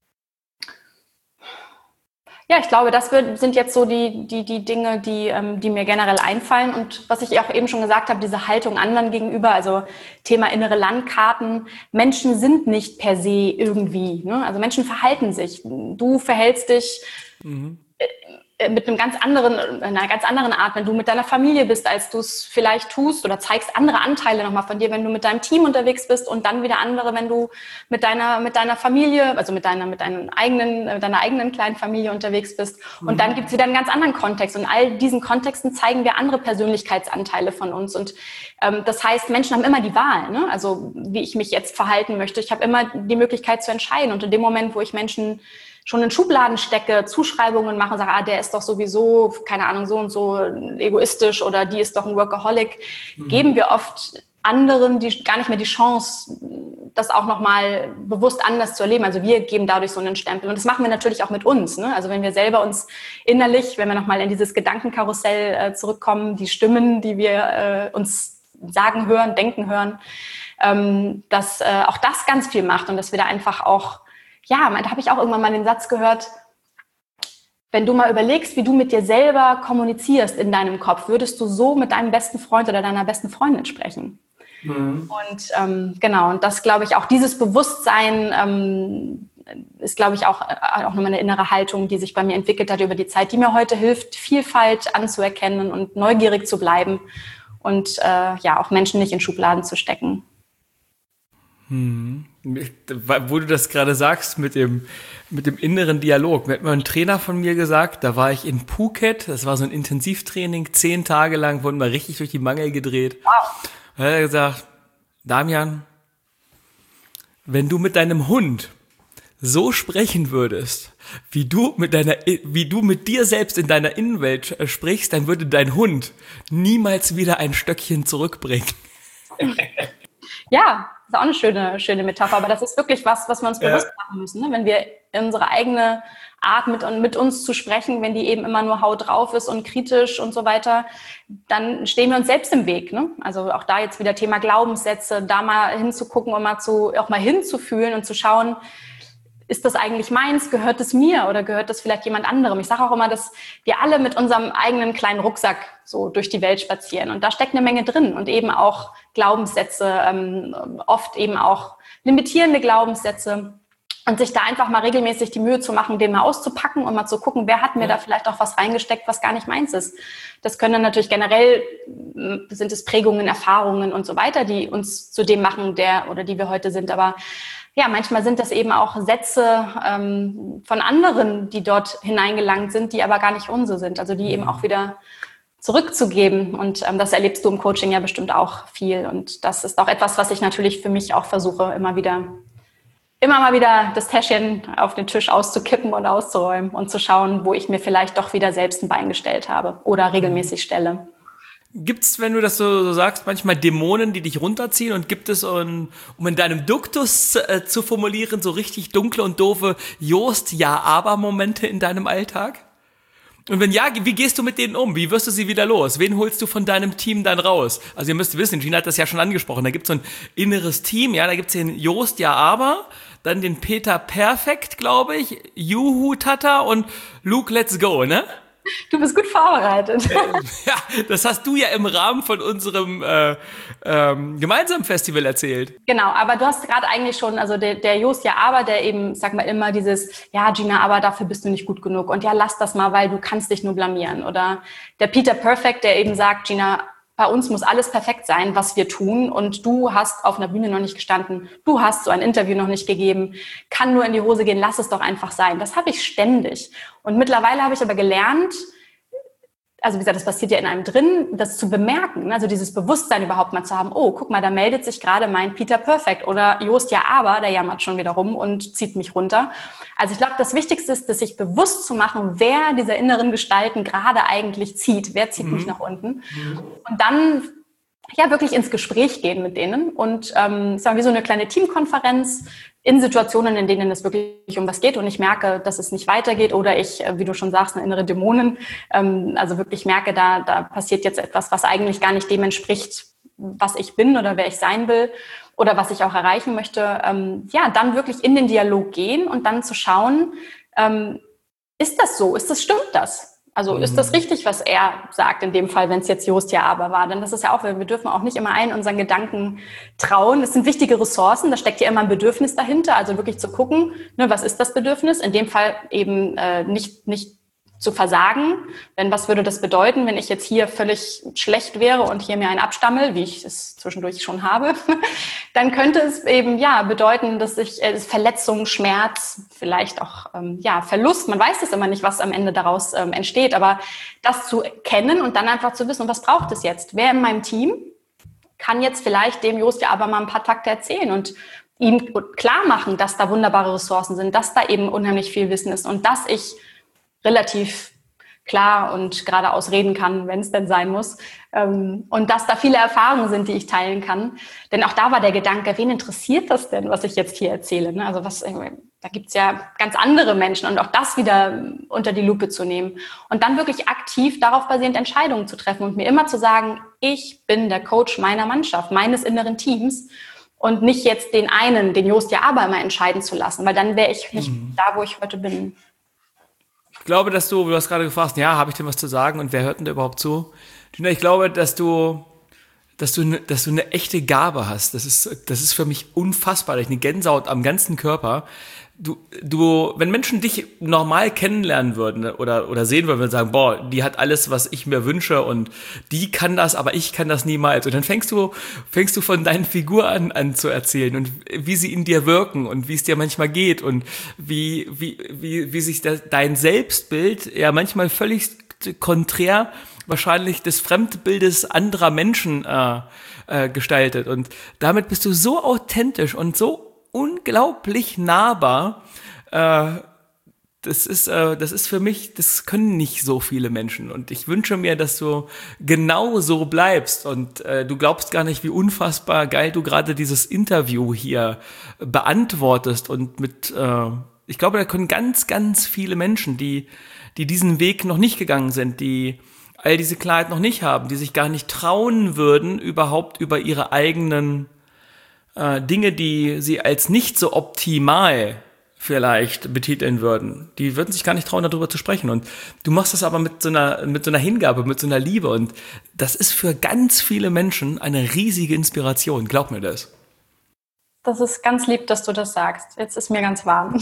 Ja, ich glaube, das wird, sind jetzt so die, die, die Dinge, die, ähm, die mir generell einfallen. Und was ich auch eben schon gesagt habe, diese Haltung anderen gegenüber, also Thema innere Landkarten. Menschen sind nicht per se irgendwie, ne? Also Menschen verhalten sich. Du verhältst dich mhm. mit einem ganz anderen, einer ganz anderen Art, wenn du mit deiner Familie bist, als du es vielleicht tust, oder zeigst andere Anteile nochmal von dir, wenn du mit deinem Team unterwegs bist, und dann wieder andere, wenn du mit deiner, mit deiner Familie, also mit deiner, mit deinen eigenen, deiner eigenen kleinen Familie unterwegs bist. Mhm. Und dann gibt es wieder einen ganz anderen Kontext. Und in all diesen Kontexten zeigen wir andere Persönlichkeitsanteile von uns. Und ähm, das heißt, Menschen haben immer die Wahl, ne? Also wie ich mich jetzt verhalten möchte. Ich habe immer die Möglichkeit zu entscheiden. Und in dem Moment, wo ich Menschen schon in Schubladen stecke, Zuschreibungen mache und sage, ah, der ist doch sowieso, keine Ahnung, so und so egoistisch oder die ist doch ein Workaholic, mhm. geben wir oft anderen die gar nicht mehr die Chance, das auch nochmal bewusst anders zu erleben. Also wir geben dadurch so einen Stempel. Und das machen wir natürlich auch mit uns, ne? Also wenn wir selber uns innerlich, wenn wir nochmal in dieses Gedankenkarussell äh, zurückkommen, die Stimmen, die wir äh, uns sagen hören, denken hören, ähm, dass äh, auch das ganz viel macht und dass wir da einfach auch, ja, da habe ich auch irgendwann mal den Satz gehört, wenn du mal überlegst, wie du mit dir selber kommunizierst in deinem Kopf, würdest du so mit deinem besten Freund oder deiner besten Freundin sprechen. Mhm. Und ähm, genau, und das, glaube ich, auch dieses Bewusstsein ähm, ist, glaube ich, auch, auch nochmal eine innere Haltung, die sich bei mir entwickelt hat über die Zeit, die mir heute hilft, Vielfalt anzuerkennen und neugierig zu bleiben und äh, ja, auch Menschen nicht in Schubladen zu stecken. Hm. Wo du das gerade sagst mit dem, mit dem inneren Dialog. Mir hat mal ein Trainer von mir gesagt, da war ich in Phuket, das war so ein Intensivtraining, zehn Tage lang wurden wir richtig durch die Mangel gedreht. Wow. Da hat er gesagt, Damian, wenn du mit deinem Hund so sprechen würdest, wie du mit deiner, wie du mit dir selbst in deiner Innenwelt sprichst, dann würde dein Hund niemals wieder ein Stöckchen zurückbringen. Ja, das ist auch eine schöne, schöne Metapher, aber das ist wirklich was, was wir uns bewusst ja. machen müssen, ne? Wenn wir unsere eigene Art mit, mit uns zu sprechen, wenn die eben immer nur Haut drauf ist und kritisch und so weiter, dann stehen wir uns selbst im Weg, ne? Also auch da jetzt wieder Thema Glaubenssätze, da mal hinzugucken und mal zu, auch mal hinzufühlen und zu schauen, ist das eigentlich meins? Gehört es mir oder gehört das vielleicht jemand anderem? Ich sage auch immer, dass wir alle mit unserem eigenen kleinen Rucksack so durch die Welt spazieren. Und da steckt eine Menge drin und eben auch Glaubenssätze, ähm, oft eben auch limitierende Glaubenssätze. Und sich da einfach mal regelmäßig die Mühe zu machen, den mal auszupacken und mal zu gucken, wer hat mir da vielleicht auch was reingesteckt, was gar nicht meins ist. Das können dann natürlich generell, sind es Prägungen, Erfahrungen und so weiter, die uns zu dem machen, der oder die wir heute sind. Aber ja, manchmal sind das eben auch Sätze ähm, von anderen, die dort hineingelangt sind, die aber gar nicht unsere sind. Also die eben auch wieder zurückzugeben. Und ähm, das erlebst du im Coaching ja bestimmt auch viel. Und das ist auch etwas, was ich natürlich für mich auch versuche, immer wieder, immer mal wieder das Täschchen auf den Tisch auszukippen und auszuräumen und zu schauen, wo ich mir vielleicht doch wieder selbst ein Bein gestellt habe oder regelmäßig stelle. Gibt's, wenn du das so, so sagst, manchmal Dämonen, die dich runterziehen, und gibt es, um, um in deinem Duktus äh, zu formulieren, so richtig dunkle und doofe Jost-Ja-Aber-Momente in deinem Alltag? Und wenn ja, wie gehst du mit denen um? Wie wirst du sie wieder los? Wen holst du von deinem Team dann raus? Also ihr müsst wissen, Gina hat das ja schon angesprochen, da gibt's so ein inneres Team, ja, da gibt's den Jost-Ja-Aber, dann den Peter Perfekt, glaube ich, Juhu Tata und Luke Let's Go, ne? Du bist gut vorbereitet. Ja, das hast du ja im Rahmen von unserem äh, ähm, gemeinsamen Festival erzählt. Genau, aber du hast gerade eigentlich schon, also der, der Jost ja aber, der eben, sag mal immer dieses, ja Gina, aber dafür bist du nicht gut genug und ja, lass das mal, weil du kannst dich nur blamieren. Oder der Peter Perfect, der eben sagt, Gina, bei uns muss alles perfekt sein, was wir tun, und du hast auf einer Bühne noch nicht gestanden, du hast so ein Interview noch nicht gegeben, kann nur in die Hose gehen, lass es doch einfach sein. Das habe ich ständig. Und mittlerweile habe ich aber gelernt, also wie gesagt, das passiert ja in einem drin, das zu bemerken, also dieses Bewusstsein überhaupt mal zu haben, oh, guck mal, da meldet sich gerade mein Peter Perfect oder Jost ja aber, der jammert schon wieder rum und zieht mich runter. Also ich glaube, das Wichtigste ist, dass sich bewusst zu machen, wer dieser inneren Gestalten gerade eigentlich zieht, wer zieht mhm. mich nach unten, mhm. und dann ja wirklich ins Gespräch gehen mit denen und ähm, sagen wir so eine kleine Teamkonferenz in Situationen, in denen es wirklich um was geht und ich merke, dass es nicht weitergeht oder ich, wie du schon sagst, eine innere Dämonen, ähm, also wirklich merke, da, da passiert jetzt etwas, was eigentlich gar nicht dem entspricht, was ich bin oder wer ich sein will oder was ich auch erreichen möchte, ähm, ja, dann wirklich in den Dialog gehen und dann zu schauen, ähm, ist das so, ist das, stimmt das? Also ist das richtig, was er sagt, in dem Fall, wenn es jetzt Jost ja aber war? Denn das ist ja auch, wir dürfen auch nicht immer allen unseren Gedanken trauen. Es sind wichtige Ressourcen, da steckt ja immer ein Bedürfnis dahinter. Also wirklich zu gucken, ne, was ist das Bedürfnis? In dem Fall eben äh, nicht nicht zu versagen. Denn was würde das bedeuten, wenn ich jetzt hier völlig schlecht wäre und hier mir einen abstammel, wie ich es zwischendurch schon habe? Dann könnte es eben ja bedeuten, dass ich äh, Verletzung, Schmerz, vielleicht auch ähm, ja Verlust. Man weiß es immer nicht, was am Ende daraus ähm, entsteht. Aber das zu kennen und dann einfach zu wissen, was braucht es jetzt? Wer in meinem Team kann jetzt vielleicht dem Jost ja aber mal ein paar Takte erzählen und ihm klar machen, dass da wunderbare Ressourcen sind, dass da eben unheimlich viel Wissen ist und dass ich relativ klar und geradeaus reden kann, wenn es denn sein muss. Und dass da viele Erfahrungen sind, die ich teilen kann. Denn auch da war der Gedanke, wen interessiert das denn, was ich jetzt hier erzähle? Also was, da gibt's ja ganz andere Menschen und auch das wieder unter die Lupe zu nehmen. Und dann wirklich aktiv darauf basierend Entscheidungen zu treffen und mir immer zu sagen, ich bin der Coach meiner Mannschaft, meines inneren Teams und nicht jetzt den einen, den Jost ja aber immer entscheiden zu lassen, weil dann wäre ich nicht mhm. da, wo ich heute bin. Ich glaube, dass du, du hast gerade gefragt, ja, habe ich denn was zu sagen und wer hört denn da überhaupt zu? Gina, ich glaube, dass du, dass du, ne, dass du eine echte Gabe hast. Das ist, das ist für mich unfassbar. Ich eine Gänsehaut am ganzen Körper, du, du, wenn Menschen dich normal kennenlernen würden oder, oder sehen würden und sagen, boah, die hat alles, was ich mir wünsche und die kann das, aber ich kann das niemals. Und dann fängst du, fängst du von deinen Figuren an, an zu erzählen und wie sie in dir wirken und wie es dir manchmal geht und wie, wie, wie, wie sich das, dein Selbstbild ja manchmal völlig konträr wahrscheinlich des Fremdbildes anderer Menschen äh, äh, gestaltet. Und damit bist du so authentisch und so unglaublich nahbar. Äh, das ist, äh, das ist für mich, das können nicht so viele Menschen. Und ich wünsche mir, dass du genau so bleibst. Und äh, du glaubst gar nicht, wie unfassbar geil du gerade dieses Interview hier beantwortest. Und mit, äh, ich glaube, da können ganz, ganz viele Menschen, die, die diesen Weg noch nicht gegangen sind, die all diese Klarheit noch nicht haben, die sich gar nicht trauen würden, überhaupt über ihre eigenen äh, Dinge, die sie als nicht so optimal vielleicht betiteln würden. Die würden sich gar nicht trauen, darüber zu sprechen. Und du machst das aber mit so einer, mit so einer Hingabe, mit so einer Liebe. Und das ist für ganz viele Menschen eine riesige Inspiration. Glaub mir das. Das ist ganz lieb, dass du das sagst. Jetzt ist mir ganz warm.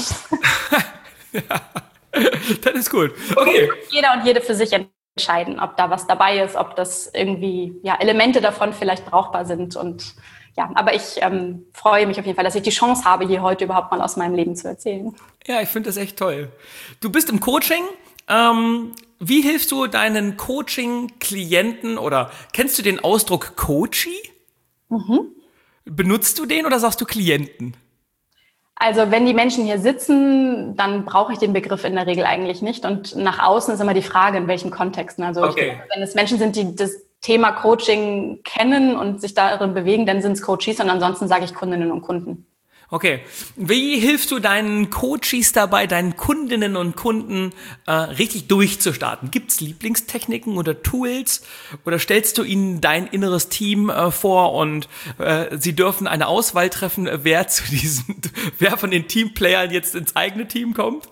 Ja, das ist gut. Okay. Jeder und jede für sich entscheiden, ob da was dabei ist, ob das irgendwie, ja, Elemente davon vielleicht brauchbar sind. Und ja, aber ich ähm, freue mich auf jeden Fall, dass ich die Chance habe, hier heute überhaupt mal aus meinem Leben zu erzählen. Ja, ich finde das echt toll. Du bist im Coaching. Ähm, wie hilfst du deinen Coaching-Klienten oder kennst du den Ausdruck Coachee? Mhm. Benutzt du den oder sagst du Klienten? Also wenn die Menschen hier sitzen, dann brauche ich den Begriff in der Regel eigentlich nicht. Und nach außen ist immer die Frage, in welchen Kontexten. Also okay. ich, wenn es Menschen sind, die das Thema Coaching kennen und sich darin bewegen, dann sind es Coaches und ansonsten sage ich Kundinnen und Kunden. Okay. Wie hilfst du deinen Coaches dabei, deinen Kundinnen und Kunden äh, richtig durchzustarten? Gibt es Lieblingstechniken oder Tools? Oder stellst du ihnen dein inneres Team äh, vor und äh, sie dürfen eine Auswahl treffen, wer zu diesem, wer von den Teamplayern jetzt ins eigene Team kommt?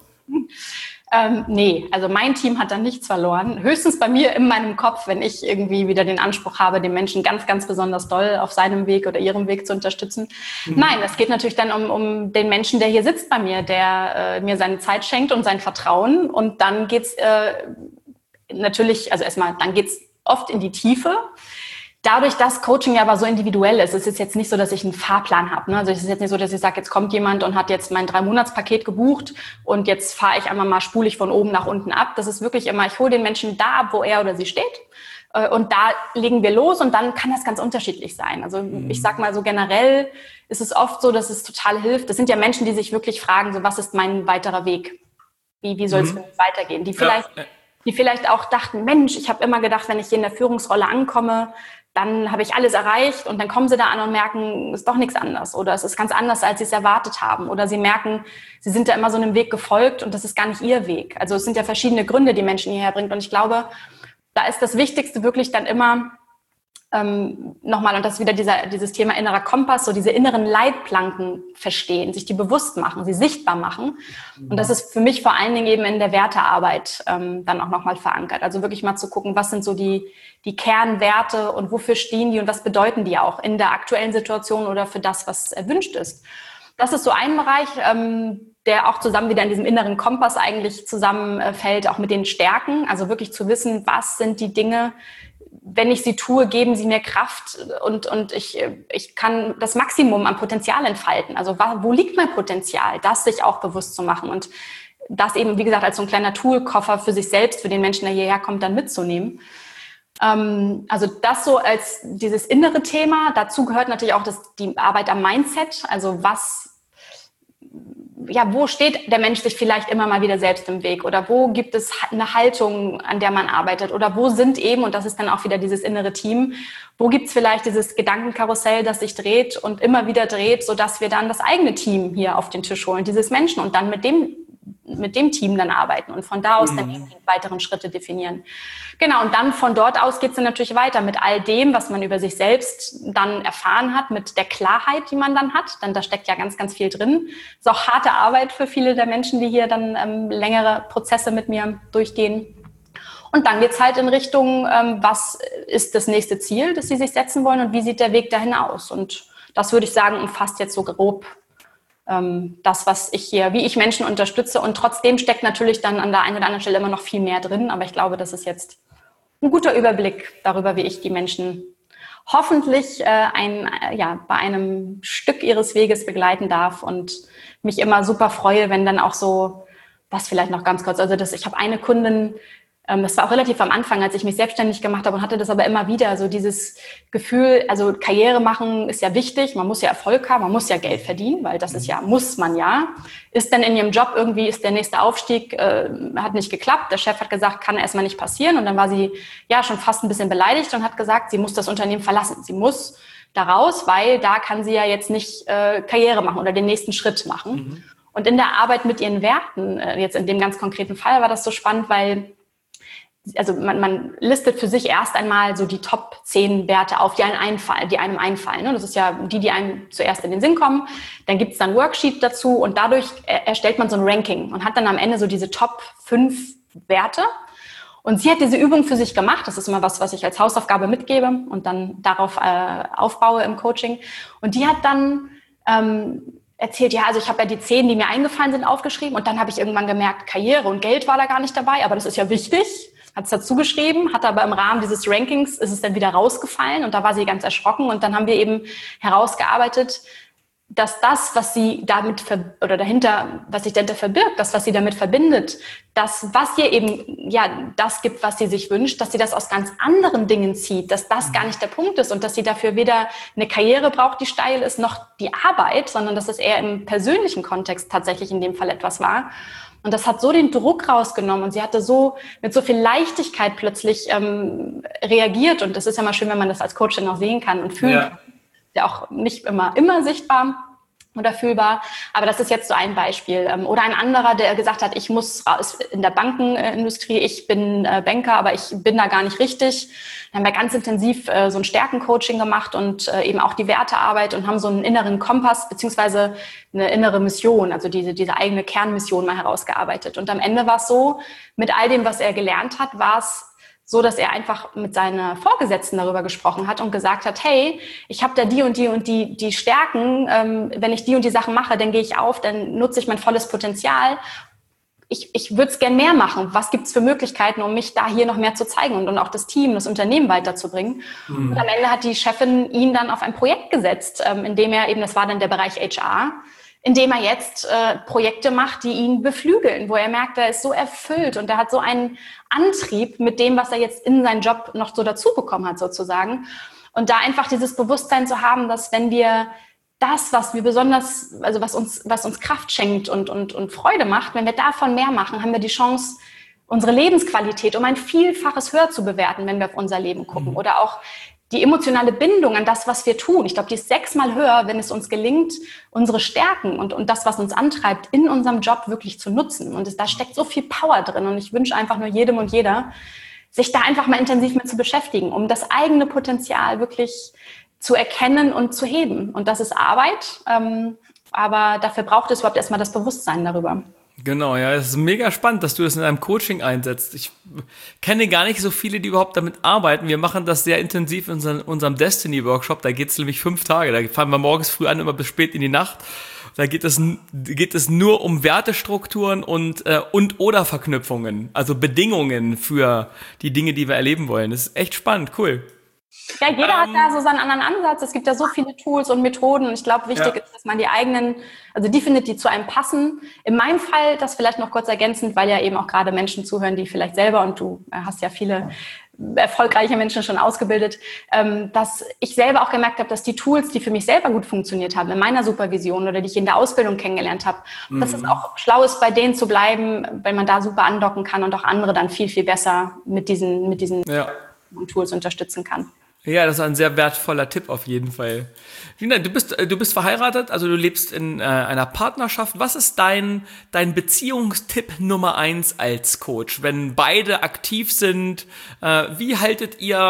Ähm, nee, also mein Team hat da nichts verloren. Höchstens bei mir in meinem Kopf, wenn ich irgendwie wieder den Anspruch habe, den Menschen ganz, ganz besonders doll auf seinem Weg oder ihrem Weg zu unterstützen. Mhm. Nein, es geht natürlich dann um, um den Menschen, der hier sitzt bei mir, der äh, mir seine Zeit schenkt und sein Vertrauen. Und dann geht's äh, natürlich, also erstmal, dann geht's oft in die Tiefe. Dadurch, dass Coaching ja aber so individuell ist, es ist jetzt nicht so, dass ich einen Fahrplan habe. Ne? Also es ist jetzt nicht so, dass ich sage, jetzt kommt jemand und hat jetzt mein Drei-Monats-Paket gebucht und jetzt fahre ich einmal mal spulig von oben nach unten ab. Das ist wirklich immer, ich hole den Menschen da ab, wo er oder sie steht. Und da legen wir los und dann kann das ganz unterschiedlich sein. Also ich sag mal so generell ist es oft so, dass es total hilft. Das sind ja Menschen, die sich wirklich fragen, so was ist mein weiterer Weg? Wie, wie soll es mhm. weitergehen? Die vielleicht, ja. die vielleicht auch dachten, Mensch, ich habe immer gedacht, wenn ich hier in der Führungsrolle ankomme, dann habe ich alles erreicht und dann kommen sie da an und merken, es ist doch nichts anders oder es ist ganz anders, als sie es erwartet haben oder sie merken, sie sind da immer so einem Weg gefolgt und das ist gar nicht ihr Weg. Also es sind ja verschiedene Gründe, die Menschen hierher bringen und ich glaube, da ist das Wichtigste wirklich dann immer ähm, nochmal, und das ist wieder dieser, dieses Thema innerer Kompass, so diese inneren Leitplanken verstehen, sich die bewusst machen, sie sichtbar machen. Und das ist für mich vor allen Dingen eben in der Wertearbeit ähm, dann auch nochmal verankert. Also wirklich mal zu gucken, was sind so die, die Kernwerte und wofür stehen die und was bedeuten die auch in der aktuellen Situation oder für das, was erwünscht ist. Das ist so ein Bereich, ähm, der auch zusammen wieder in diesem inneren Kompass eigentlich zusammenfällt, auch mit den Stärken. Also wirklich zu wissen, was sind die Dinge, wenn ich sie tue, geben sie mir Kraft und, und ich, ich kann das Maximum an Potenzial entfalten. Also wo liegt mein Potenzial? Das sich auch bewusst zu machen und das eben, wie gesagt, als so ein kleiner Toolkoffer für sich selbst, für den Menschen, der hierher kommt, dann mitzunehmen. Ähm, also das so als dieses innere Thema. Dazu gehört natürlich auch das, die Arbeit am Mindset. Also was ja, wo steht der Mensch sich vielleicht immer mal wieder selbst im Weg oder wo gibt es eine Haltung, an der man arbeitet oder wo sind eben, und das ist dann auch wieder dieses innere Team, wo gibt es vielleicht dieses Gedankenkarussell, das sich dreht und immer wieder dreht, sodass wir dann das eigene Team hier auf den Tisch holen, dieses Menschen und dann mit dem mit dem Team dann arbeiten und von da aus mhm. dann die weiteren Schritte definieren. Genau, und dann von dort aus geht es dann natürlich weiter mit all dem, was man über sich selbst dann erfahren hat, mit der Klarheit, die man dann hat, denn da steckt ja ganz, ganz viel drin. Ist auch harte Arbeit für viele der Menschen, die hier dann ähm, längere Prozesse mit mir durchgehen. Und dann geht's halt in Richtung, ähm, was ist das nächste Ziel, das sie sich setzen wollen und wie sieht der Weg dahin aus? Und das würde ich sagen, umfasst jetzt so grob ähm, das, was ich hier, wie ich Menschen unterstütze. Und trotzdem steckt natürlich dann an der einen oder anderen Stelle immer noch viel mehr drin. Aber ich glaube, das ist jetzt ein guter Überblick darüber, wie ich die Menschen hoffentlich äh, ein, äh, ja, bei einem Stück ihres Weges begleiten darf und mich immer super freue, wenn dann auch so, das vielleicht noch ganz kurz, also das, ich habe eine Kundin, ähm, das war auch relativ am Anfang, als ich mich selbstständig gemacht habe und hatte das aber immer wieder, so dieses Gefühl, also Karriere machen ist ja wichtig, man muss ja Erfolg haben, man muss ja Geld verdienen, weil das ist ja, muss man ja. Ist dann in ihrem Job irgendwie, ist der nächste Aufstieg, äh, hat nicht geklappt, der Chef hat gesagt, kann erstmal nicht passieren und dann war sie ja schon fast ein bisschen beleidigt und hat gesagt, sie muss das Unternehmen verlassen, sie muss da raus, weil da kann sie ja jetzt nicht äh, Karriere machen oder den nächsten Schritt machen. Mhm. Und in der Arbeit mit ihren Werten, äh, jetzt in dem ganz konkreten Fall war das so spannend, weil also man, man listet für sich erst einmal so die Top zehn Werte auf, die einem einfallen, die einem einfallen. Das ist ja die, die einem zuerst in den Sinn kommen. Dann gibt es dann ein Worksheet dazu und dadurch erstellt man so ein Ranking und hat dann am Ende so diese Top fünf Werte. Und sie hat diese Übung für sich gemacht. Das ist immer was, was ich als Hausaufgabe mitgebe und dann darauf äh, aufbaue im Coaching. Und die hat dann ähm, erzählt, ja, also ich habe ja die zehn, die mir eingefallen sind, aufgeschrieben. Und dann habe ich irgendwann gemerkt, Karriere und Geld war da gar nicht dabei, aber das ist ja wichtig. Hat es dazu geschrieben, hat aber im Rahmen dieses Rankings ist es dann wieder rausgefallen und da war sie ganz erschrocken. Und dann haben wir eben herausgearbeitet, dass das, was sie damit ver- oder dahinter, was sich dahinter verbirgt, das, was sie damit verbindet, das, was ihr eben ja das gibt, was sie sich wünscht, dass sie das aus ganz anderen Dingen zieht, dass das gar nicht der Punkt ist und dass sie dafür weder eine Karriere braucht, die steil ist, noch die Arbeit, sondern dass es eher im persönlichen Kontext tatsächlich in dem Fall etwas war. Und das hat so den Druck rausgenommen und sie hatte so mit so viel Leichtigkeit plötzlich ähm, reagiert. Und das ist ja mal schön, wenn man das als Coach dann auch sehen kann und fühlen ja. kann. Ja auch nicht immer, immer sichtbar oder fühlbar. Aber das ist jetzt so ein Beispiel. Oder ein anderer, der gesagt hat, ich muss raus in der Bankenindustrie, ich bin Banker, aber ich bin da gar nicht richtig. Dann haben wir ganz intensiv so ein Stärkencoaching gemacht und eben auch die Wertearbeit und haben so einen inneren Kompass beziehungsweise eine innere Mission, also diese, diese eigene Kernmission mal herausgearbeitet. Und am Ende war es so, mit all dem, was er gelernt hat, war es so, dass er einfach mit seiner Vorgesetzten darüber gesprochen hat und gesagt hat, hey, ich habe da die und die und die die Stärken, ähm, wenn ich die und die Sachen mache, dann gehe ich auf, dann nutze ich mein volles Potenzial. Ich, ich würde es gern mehr machen. Was gibt es für Möglichkeiten, um mich da hier noch mehr zu zeigen und, und auch das Team, das Unternehmen weiterzubringen? Mhm. Und am Ende hat die Chefin ihn dann auf ein Projekt gesetzt, ähm, in dem er eben, das war dann der Bereich H R, in dem er jetzt äh, Projekte macht, die ihn beflügeln, wo er merkt, er ist so erfüllt und er hat so einen Antrieb mit dem, was er jetzt in seinen Job noch so dazu bekommen hat sozusagen. Und da einfach dieses Bewusstsein zu haben, dass wenn wir das, was wir besonders, also was uns, was uns Kraft schenkt und, und, und Freude macht, wenn wir davon mehr machen, haben wir die Chance, unsere Lebensqualität um ein Vielfaches höher zu bewerten, wenn wir auf unser Leben gucken. Oder auch die emotionale Bindung an das, was wir tun. Ich glaube, die ist sechsmal höher, wenn es uns gelingt, unsere Stärken und, und das, was uns antreibt, in unserem Job wirklich zu nutzen. Und es, da steckt so viel Power drin. Und ich wünsche einfach nur jedem und jeder, sich da einfach mal intensiv mit zu beschäftigen, um das eigene Potenzial wirklich zu erkennen und zu heben. Und das ist Arbeit. Ähm, aber dafür braucht es überhaupt erstmal das Bewusstsein darüber. Genau, ja, es ist mega spannend, dass du das in einem Coaching einsetzt. Ich kenne gar nicht so viele, die überhaupt damit arbeiten. Wir machen das sehr intensiv in unserem, unserem Destiny-Workshop. Da geht es nämlich fünf Tage. Da fahren wir morgens früh an, immer bis spät in die Nacht. Da geht es, geht es nur um Wertestrukturen und, äh, und oder Verknüpfungen, also Bedingungen für die Dinge, die wir erleben wollen. Das ist echt spannend, cool. Ja, jeder ähm, hat da so seinen anderen Ansatz. Es gibt ja so viele Tools und Methoden. Und ich glaube, wichtig ja. ist, dass man die eigenen, also die findet, die zu einem passen. In meinem Fall, das vielleicht noch kurz ergänzend, weil ja eben auch gerade Menschen zuhören, die vielleicht selber, und du hast ja viele erfolgreiche Menschen schon ausgebildet, ähm, dass ich selber auch gemerkt habe, dass die Tools, die für mich selber gut funktioniert haben, in meiner Supervision oder die ich in der Ausbildung kennengelernt habe, mhm. dass es auch schlau ist, bei denen zu bleiben, weil man da super andocken kann und auch andere dann viel, viel besser mit diesen, mit diesen ja. Tools unterstützen kann. Ja, das ist ein sehr wertvoller Tipp auf jeden Fall. Gina, du bist, du bist verheiratet, also du lebst in äh, einer Partnerschaft. Was ist dein, dein Beziehungstipp Nummer eins als Coach? Wenn beide aktiv sind, äh, wie haltet ihr,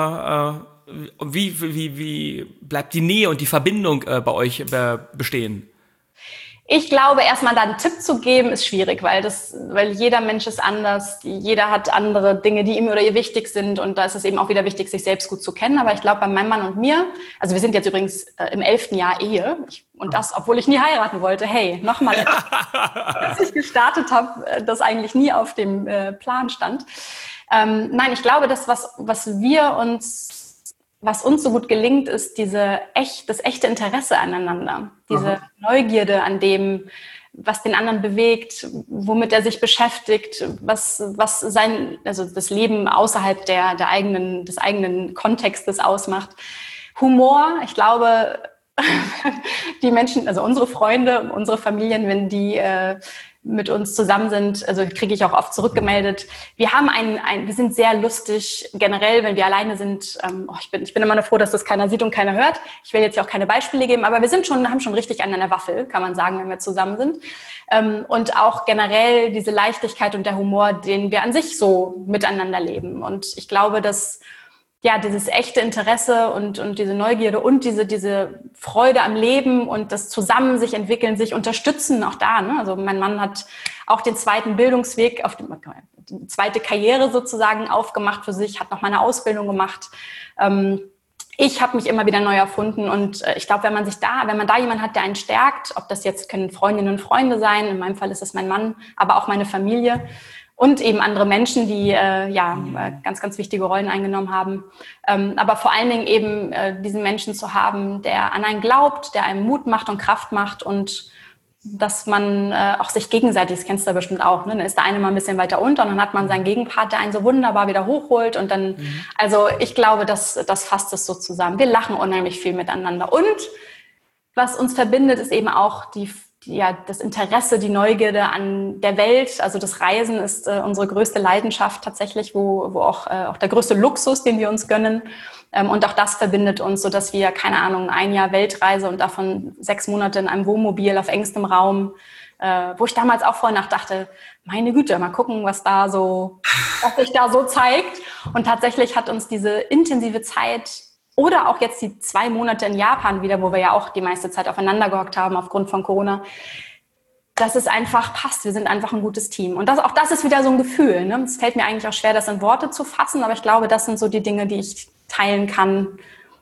äh, äh, wie, wie, wie bleibt die Nähe und die Verbindung äh, bei euch äh, bestehen? Ich glaube, erstmal da einen Tipp zu geben, ist schwierig, weil das, weil jeder Mensch ist anders, jeder hat andere Dinge, die ihm oder ihr wichtig sind und da ist es eben auch wieder wichtig, sich selbst gut zu kennen. Aber ich glaube, bei meinem Mann und mir, also wir sind jetzt übrigens äh, im elften Jahr Ehe ich, und das, obwohl ich nie heiraten wollte. Hey, nochmal, als ich gestartet habe, das eigentlich nie auf dem äh, Plan stand. Ähm, nein, ich glaube, das, was, was wir uns Was uns so gut gelingt, ist diese echt, das echte Interesse aneinander, diese Aha. Neugierde an dem, was den anderen bewegt, womit er sich beschäftigt, was, was sein, also das Leben außerhalb der, der eigenen, des eigenen Kontextes ausmacht. Humor, ich glaube, die Menschen, also unsere Freunde, unsere Familien, wenn die äh, mit uns zusammen sind, also kriege ich auch oft zurückgemeldet. Wir haben ein, ein, wir sind sehr lustig generell, wenn wir alleine sind. Ähm, oh, ich bin, ich bin immer nur froh, dass das keiner sieht und keiner hört. Ich will jetzt ja auch keine Beispiele geben, aber wir sind schon, haben schon richtig einen an der Waffel, kann man sagen, wenn wir zusammen sind. Ähm, und auch generell diese Leichtigkeit und der Humor, den wir an sich so miteinander leben. Und ich glaube, dass ja, dieses echte Interesse und, und diese Neugierde und diese, diese Freude am Leben und das Zusammen sich entwickeln, sich unterstützen, auch da, ne? Also mein Mann hat auch den zweiten Bildungsweg, auf die, die zweite Karriere sozusagen aufgemacht für sich, hat noch mal eine Ausbildung gemacht. Ähm, ich habe mich immer wieder neu erfunden und äh, ich glaube, wenn man sich da, wenn man da jemanden hat, der einen stärkt, ob das jetzt können Freundinnen und Freunde sein, in meinem Fall ist es mein Mann, aber auch meine Familie, und eben andere Menschen, die äh, ja ganz, ganz wichtige Rollen eingenommen haben. Ähm, aber vor allen Dingen eben äh, diesen Menschen zu haben, der an einen glaubt, der einem Mut macht und Kraft macht und dass man äh, auch sich gegenseitig, das kennst du ja bestimmt auch, ne? Dann ist der eine mal ein bisschen weiter unter und dann hat man seinen Gegenpart, der einen so wunderbar wieder hochholt und dann, mhm. also ich glaube, das, das fasst es so zusammen. Wir lachen unheimlich viel miteinander und was uns verbindet, ist eben auch die ja, das Interesse, die Neugierde an der Welt, also das Reisen ist äh, unsere größte Leidenschaft tatsächlich, wo, wo auch, äh, auch der größte Luxus, den wir uns gönnen. Ähm, und auch das verbindet uns, sodass wir, keine Ahnung, ein Jahr Weltreise und davon sechs Monate in einem Wohnmobil auf engstem Raum, äh, wo ich damals auch vorher dachte, meine Güte, mal gucken, was da so, was sich da so zeigt. Und tatsächlich hat uns diese intensive Zeit oder auch jetzt die zwei Monate in Japan wieder, wo wir ja auch die meiste Zeit aufeinander gehockt haben aufgrund von Corona, dass es einfach passt. Wir sind einfach ein gutes Team. Und das, auch das ist wieder so ein Gefühl. Ne? Es fällt mir eigentlich auch schwer, das in Worte zu fassen, aber ich glaube, das sind so die Dinge, die ich teilen kann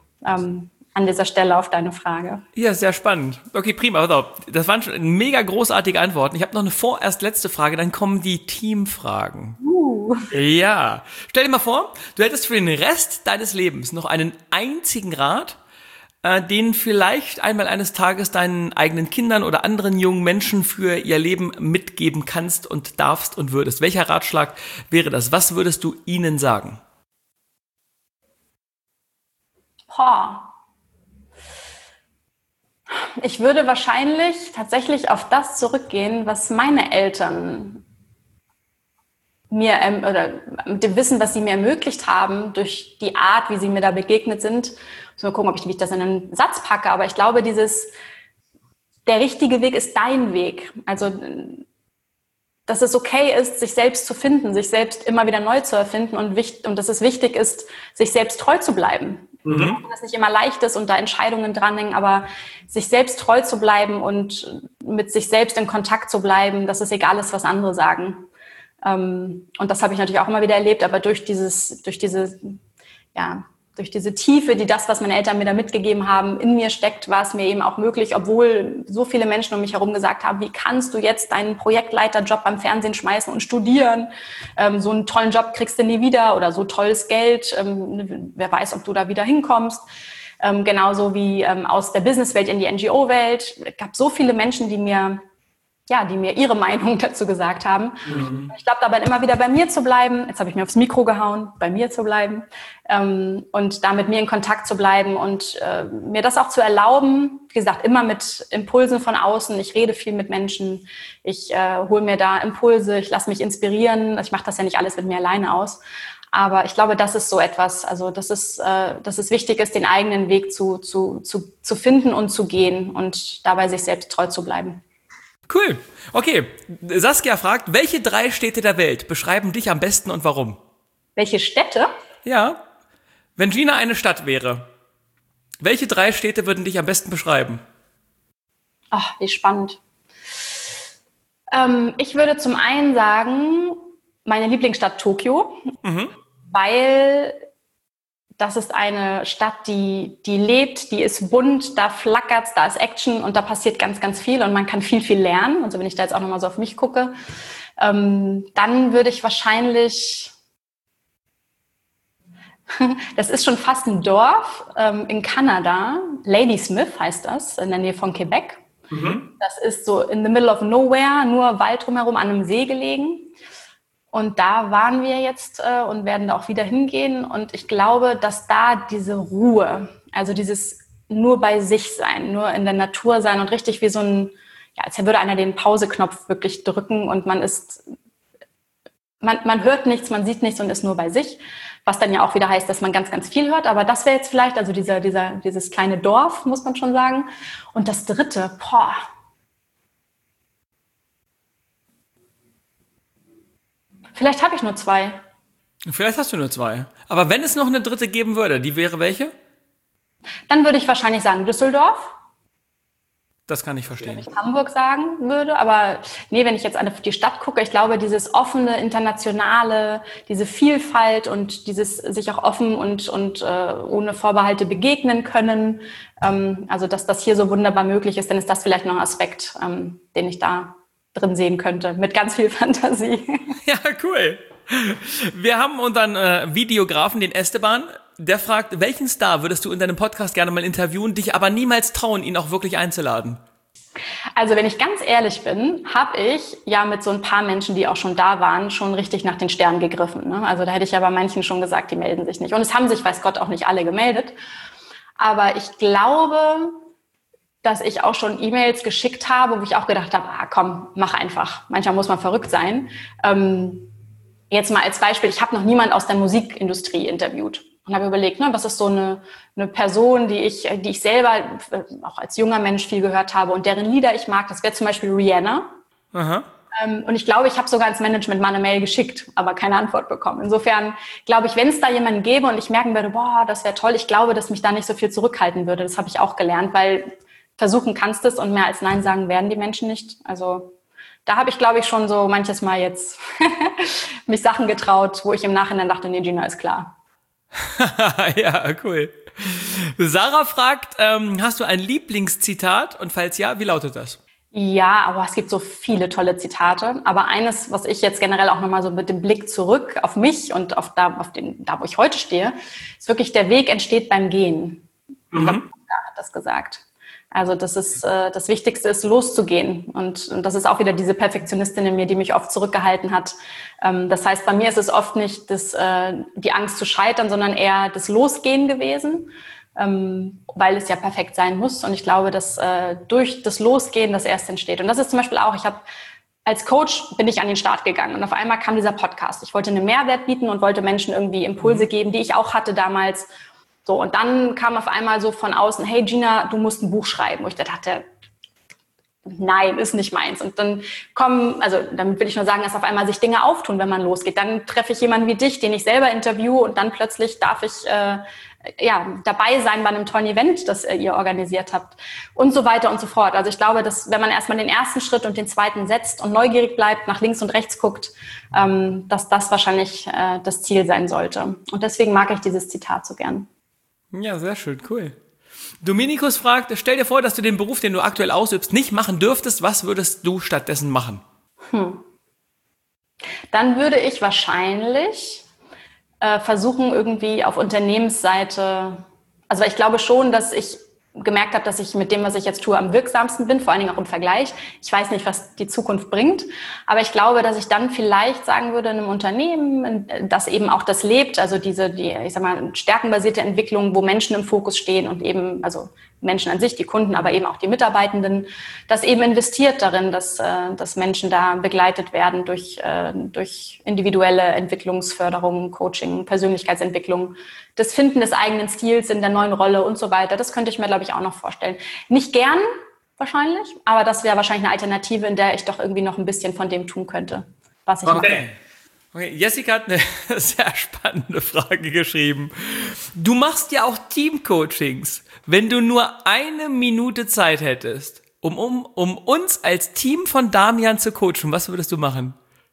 ähm, an dieser Stelle auf deine Frage. Ja, sehr spannend. Okay, prima. Also, das waren schon mega großartige Antworten. Ich habe noch eine vorerst letzte Frage, dann kommen die Teamfragen. Uh. Ja. Stell dir mal vor, du hättest für den Rest deines Lebens noch einen einzigen Rat, äh, den vielleicht einmal eines Tages deinen eigenen Kindern oder anderen jungen Menschen für ihr Leben mitgeben kannst und darfst und würdest. Welcher Ratschlag wäre das? Was würdest du ihnen sagen? Boah. Ich würde wahrscheinlich tatsächlich auf das zurückgehen, was meine Eltern mir ähm, oder mit dem Wissen, was sie mir ermöglicht haben, durch die Art, wie sie mir da begegnet sind. Ich muss mal gucken, ob ich, wie ich das in einen Satz packe, aber ich glaube, dieses, der richtige Weg ist dein Weg. Also, dass es okay ist, sich selbst zu finden, sich selbst immer wieder neu zu erfinden und, wichtig, und dass es wichtig ist, sich selbst treu zu bleiben. Mhm. Auch wenn das nicht immer leicht ist und da Entscheidungen dranhängen, aber sich selbst treu zu bleiben und mit sich selbst in Kontakt zu bleiben, dass es egal ist, was andere sagen. Und das habe ich natürlich auch immer wieder erlebt, aber durch dieses, durch diese, ja, durch diese Tiefe, die das, was meine Eltern mir da mitgegeben haben, in mir steckt, war es mir eben auch möglich, obwohl so viele Menschen um mich herum gesagt haben, wie kannst du jetzt deinen Projektleiterjob beim Fernsehen schmeißen und studieren? Ähm, so einen tollen Job kriegst du nie wieder oder so tolles Geld. Ähm, wer weiß, ob du da wieder hinkommst. Ähm, genauso wie ähm, aus der Businesswelt in die N G O-Welt. Es gab so viele Menschen, die mir ja, die mir ihre Meinung dazu gesagt haben. Mhm. Ich glaube dabei immer wieder bei mir zu bleiben. Jetzt habe ich mir aufs Mikro gehauen, bei mir zu bleiben ähm, und da mit mir in Kontakt zu bleiben und äh, mir das auch zu erlauben. Wie gesagt, immer mit Impulsen von außen. Ich rede viel mit Menschen. Ich äh, hole mir da Impulse. Ich lasse mich inspirieren. Ich mache das ja nicht alles mit mir alleine aus. Aber ich glaube, das ist so etwas, also das ist, äh, dass es wichtig ist, den eigenen Weg zu, zu, zu, zu finden und zu gehen und dabei sich selbst treu zu bleiben. Cool. Okay. Saskia fragt, welche drei Städte der Welt beschreiben dich am besten und warum? Welche Städte? Ja. Wenn Gina eine Stadt wäre, welche drei Städte würden dich am besten beschreiben? Ach, wie spannend. Ähm, ich würde zum einen sagen, meine Lieblingsstadt Tokio, mhm. weil das ist eine Stadt, die, die lebt, die ist bunt, da flackert's, da ist Action und da passiert ganz, ganz viel und man kann viel, viel lernen. Also wenn ich da jetzt auch nochmal so auf mich gucke, ähm, dann würde ich wahrscheinlich, das ist schon fast ein Dorf ähm, in Kanada, Ladysmith heißt das, in der Nähe von Quebec. Mhm. Das ist so in the middle of nowhere, nur Wald drumherum an einem See gelegen. Und da waren wir jetzt äh, und werden da auch wieder hingehen. Und ich glaube, dass da diese Ruhe, also dieses nur bei sich sein, nur in der Natur sein und richtig wie so ein, ja, als würde einer den Pause-Knopf wirklich drücken und man ist, man, man hört nichts, man sieht nichts und ist nur bei sich. Was dann ja auch wieder heißt, dass man ganz, ganz viel hört. Aber das wäre jetzt vielleicht, also dieser, dieser, dieses kleine Dorf, muss man schon sagen. Und das dritte, boah. Vielleicht habe ich nur zwei. Vielleicht hast du nur zwei. Aber wenn es noch eine dritte geben würde, die wäre welche? Dann würde ich wahrscheinlich sagen Düsseldorf. Das kann ich verstehen. Wenn ich Hamburg sagen würde, aber nee, wenn ich jetzt an die Stadt gucke, ich glaube, dieses offene, internationale, diese Vielfalt und dieses sich auch offen und, und äh, ohne Vorbehalte begegnen können, ähm, also dass das hier so wunderbar möglich ist, dann ist das vielleicht noch ein Aspekt, ähm, den ich da drin sehen könnte, mit ganz viel Fantasie. Ja, cool. Wir haben unseren äh, Videografen, den Esteban, der fragt, welchen Star würdest du in deinem Podcast gerne mal interviewen, dich aber niemals trauen, ihn auch wirklich einzuladen? Also wenn ich ganz ehrlich bin, habe ich ja mit so ein paar Menschen, die auch schon da waren, schon richtig nach den Sternen gegriffen. Ne? Also da hätte ich ja bei manchen schon gesagt, die melden sich nicht. Und es haben sich, weiß Gott, auch nicht alle gemeldet. Aber ich glaube, dass ich auch schon E-Mails geschickt habe, wo ich auch gedacht habe, ah, komm, mach einfach. Manchmal muss man verrückt sein. Ähm, jetzt mal als Beispiel, ich habe noch niemand aus der Musikindustrie interviewt und habe überlegt, ne, was ist so eine, eine Person, die ich, die ich selber auch als junger Mensch viel gehört habe und deren Lieder ich mag. Das wäre zum Beispiel Rihanna. Aha. Ähm, und ich glaube, ich habe sogar ins Management mal eine Mail geschickt, aber keine Antwort bekommen. Insofern glaube ich, wenn es da jemanden gäbe und ich merken würde, boah, das wäre toll, ich glaube, dass mich da nicht so viel zurückhalten würde. Das habe ich auch gelernt, weil versuchen kannst es und mehr als Nein sagen werden die Menschen nicht. Also da habe ich, glaube ich, schon so manches Mal jetzt mich Sachen getraut, wo ich im Nachhinein dachte, nee, Gina, ist klar. Ja, cool. Sarah fragt, ähm, hast du ein Lieblingszitat? Und falls ja, wie lautet das? Ja, aber es gibt so viele tolle Zitate. Aber eines, was ich jetzt generell auch nochmal so mit dem Blick zurück auf mich und auf da, auf den, da wo ich heute stehe, ist wirklich, der Weg entsteht beim Gehen. Mhm. Ich glaube, hat das gesagt. Also das ist äh, das Wichtigste ist, loszugehen. Und, und das ist auch wieder diese Perfektionistin in mir, die mich oft zurückgehalten hat. Ähm, das heißt, bei mir ist es oft nicht das, äh, die Angst zu scheitern, sondern eher das Losgehen gewesen, ähm, weil es ja perfekt sein muss. Und ich glaube, dass äh, durch das Losgehen das erst entsteht. Und das ist zum Beispiel auch, ich habe als Coach bin ich an den Start gegangen und auf einmal kam dieser Podcast. Ich wollte einen Mehrwert bieten und wollte Menschen irgendwie Impulse geben, die ich auch hatte damals. So, und dann kam auf einmal so von außen, hey Gina, du musst ein Buch schreiben. Wo ich dachte, nein, ist nicht meins. Und dann kommen, also damit will ich nur sagen, dass auf einmal sich Dinge auftun, wenn man losgeht. Dann treffe ich jemanden wie dich, den ich selber interviewe und dann plötzlich darf ich äh, ja dabei sein bei einem tollen Event, das äh, ihr organisiert habt und so weiter und so fort. Also ich glaube, dass wenn man erstmal den ersten Schritt und den zweiten setzt und neugierig bleibt, nach links und rechts guckt, ähm, dass das wahrscheinlich äh, das Ziel sein sollte. Und deswegen mag ich dieses Zitat so gern. Ja, sehr schön, cool. Dominikus fragt, stell dir vor, dass du den Beruf, den du aktuell ausübst, nicht machen dürftest. Was würdest du stattdessen machen? Hm. Dann würde ich wahrscheinlich äh, versuchen, irgendwie auf Unternehmensseite, also ich glaube schon, dass ich gemerkt habe, dass ich mit dem, was ich jetzt tue, am wirksamsten bin, vor allen Dingen auch im Vergleich. Ich weiß nicht, was die Zukunft bringt, aber ich glaube, dass ich dann vielleicht sagen würde, in einem Unternehmen, das eben auch das lebt, also diese, die, ich sag mal, stärkenbasierte Entwicklung, wo Menschen im Fokus stehen und eben, also Menschen an sich, die Kunden, aber eben auch die Mitarbeitenden, das eben investiert darin, dass, dass Menschen da begleitet werden durch, durch individuelle Entwicklungsförderung, Coaching, Persönlichkeitsentwicklung, das Finden des eigenen Stils in der neuen Rolle und so weiter. Das könnte ich mir, glaube ich, auch noch vorstellen. Nicht gern wahrscheinlich, aber das wäre wahrscheinlich eine Alternative, in der ich doch irgendwie noch ein bisschen von dem tun könnte, was ich okay. mache. Okay, Jessica hat eine sehr spannende Frage geschrieben. Du machst ja auch Teamcoachings. Wenn du nur eine Minute Zeit hättest, um, um, um uns als Team von Damian zu coachen, was würdest du machen?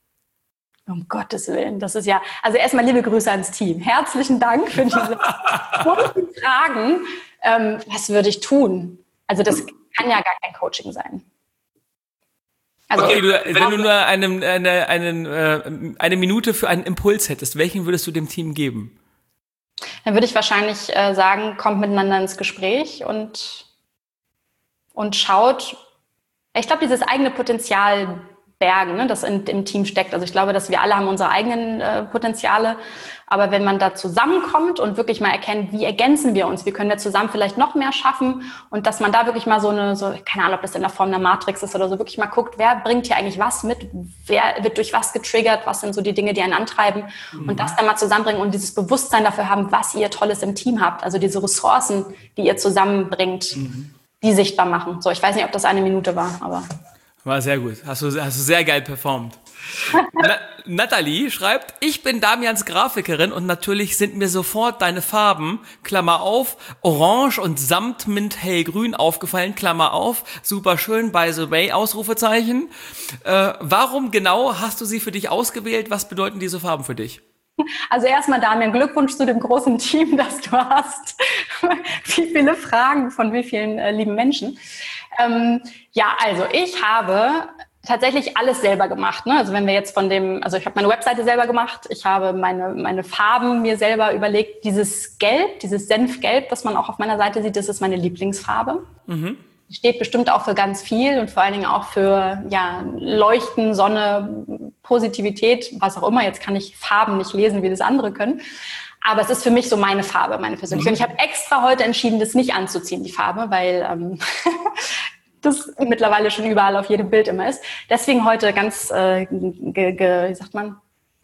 Um Gottes Willen, das ist ja, also erstmal liebe Grüße ans Team. Herzlichen Dank für diese guten Fragen. Ähm, was würde ich tun? Also das kann ja gar kein Coaching sein. Also, okay, du, wenn du nur einen, eine, einen, äh, eine Minute für einen Impuls hättest, welchen würdest du dem Team geben? Dann würde ich wahrscheinlich äh, sagen, kommt miteinander ins Gespräch und, und schaut, ich glaube, dieses eigene Potenzial bergen, ne, das in, im Team steckt. Also ich glaube, dass wir alle haben unsere eigenen äh, Potenziale. Aber wenn man da zusammenkommt und wirklich mal erkennt, wie ergänzen wir uns, wie können wir zusammen vielleicht noch mehr schaffen und dass man da wirklich mal so eine, so, keine Ahnung, ob das in der Form der Matrix ist oder so, wirklich mal guckt, wer bringt hier eigentlich was mit, wer wird durch was getriggert, was sind so die Dinge, die einen antreiben mhm. und das dann mal zusammenbringen und dieses Bewusstsein dafür haben, was ihr Tolles im Team habt, also diese Ressourcen, die ihr zusammenbringt, mhm. die sichtbar machen. So, ich weiß nicht, ob das eine Minute war, aber... War sehr gut. Hast du, hast du sehr geil performt. Na, Nathalie schreibt, ich bin Damians Grafikerin und natürlich sind mir sofort deine Farben, Klammer auf, orange und samtmint hellgrün aufgefallen, Klammer auf, super schön, by the way, Ausrufezeichen. Äh, warum genau hast du sie für dich ausgewählt? Was bedeuten diese Farben für dich? Also erstmal, Damian, Glückwunsch zu dem großen Team, das du hast. Wie viele Fragen von wie vielen äh, lieben Menschen. Ähm, ja, also ich habe tatsächlich alles selber gemacht. Ne? Also wenn wir jetzt von dem, also ich habe meine Webseite selber gemacht, ich habe meine, meine Farben mir selber überlegt. Dieses Gelb, dieses Senfgelb, das man auch auf meiner Seite sieht, das ist meine Lieblingsfarbe. Mhm. Die steht bestimmt auch für ganz viel und vor allen Dingen auch für ja, Leuchten, Sonne, Positivität, was auch immer. Jetzt kann ich Farben nicht lesen, wie das andere können. Aber es ist für mich so meine Farbe, meine persönliche. Und ich habe extra heute entschieden, das nicht anzuziehen, die Farbe, weil ähm, das mittlerweile schon überall auf jedem Bild immer ist. Deswegen heute ganz, äh, ge, ge, wie sagt man,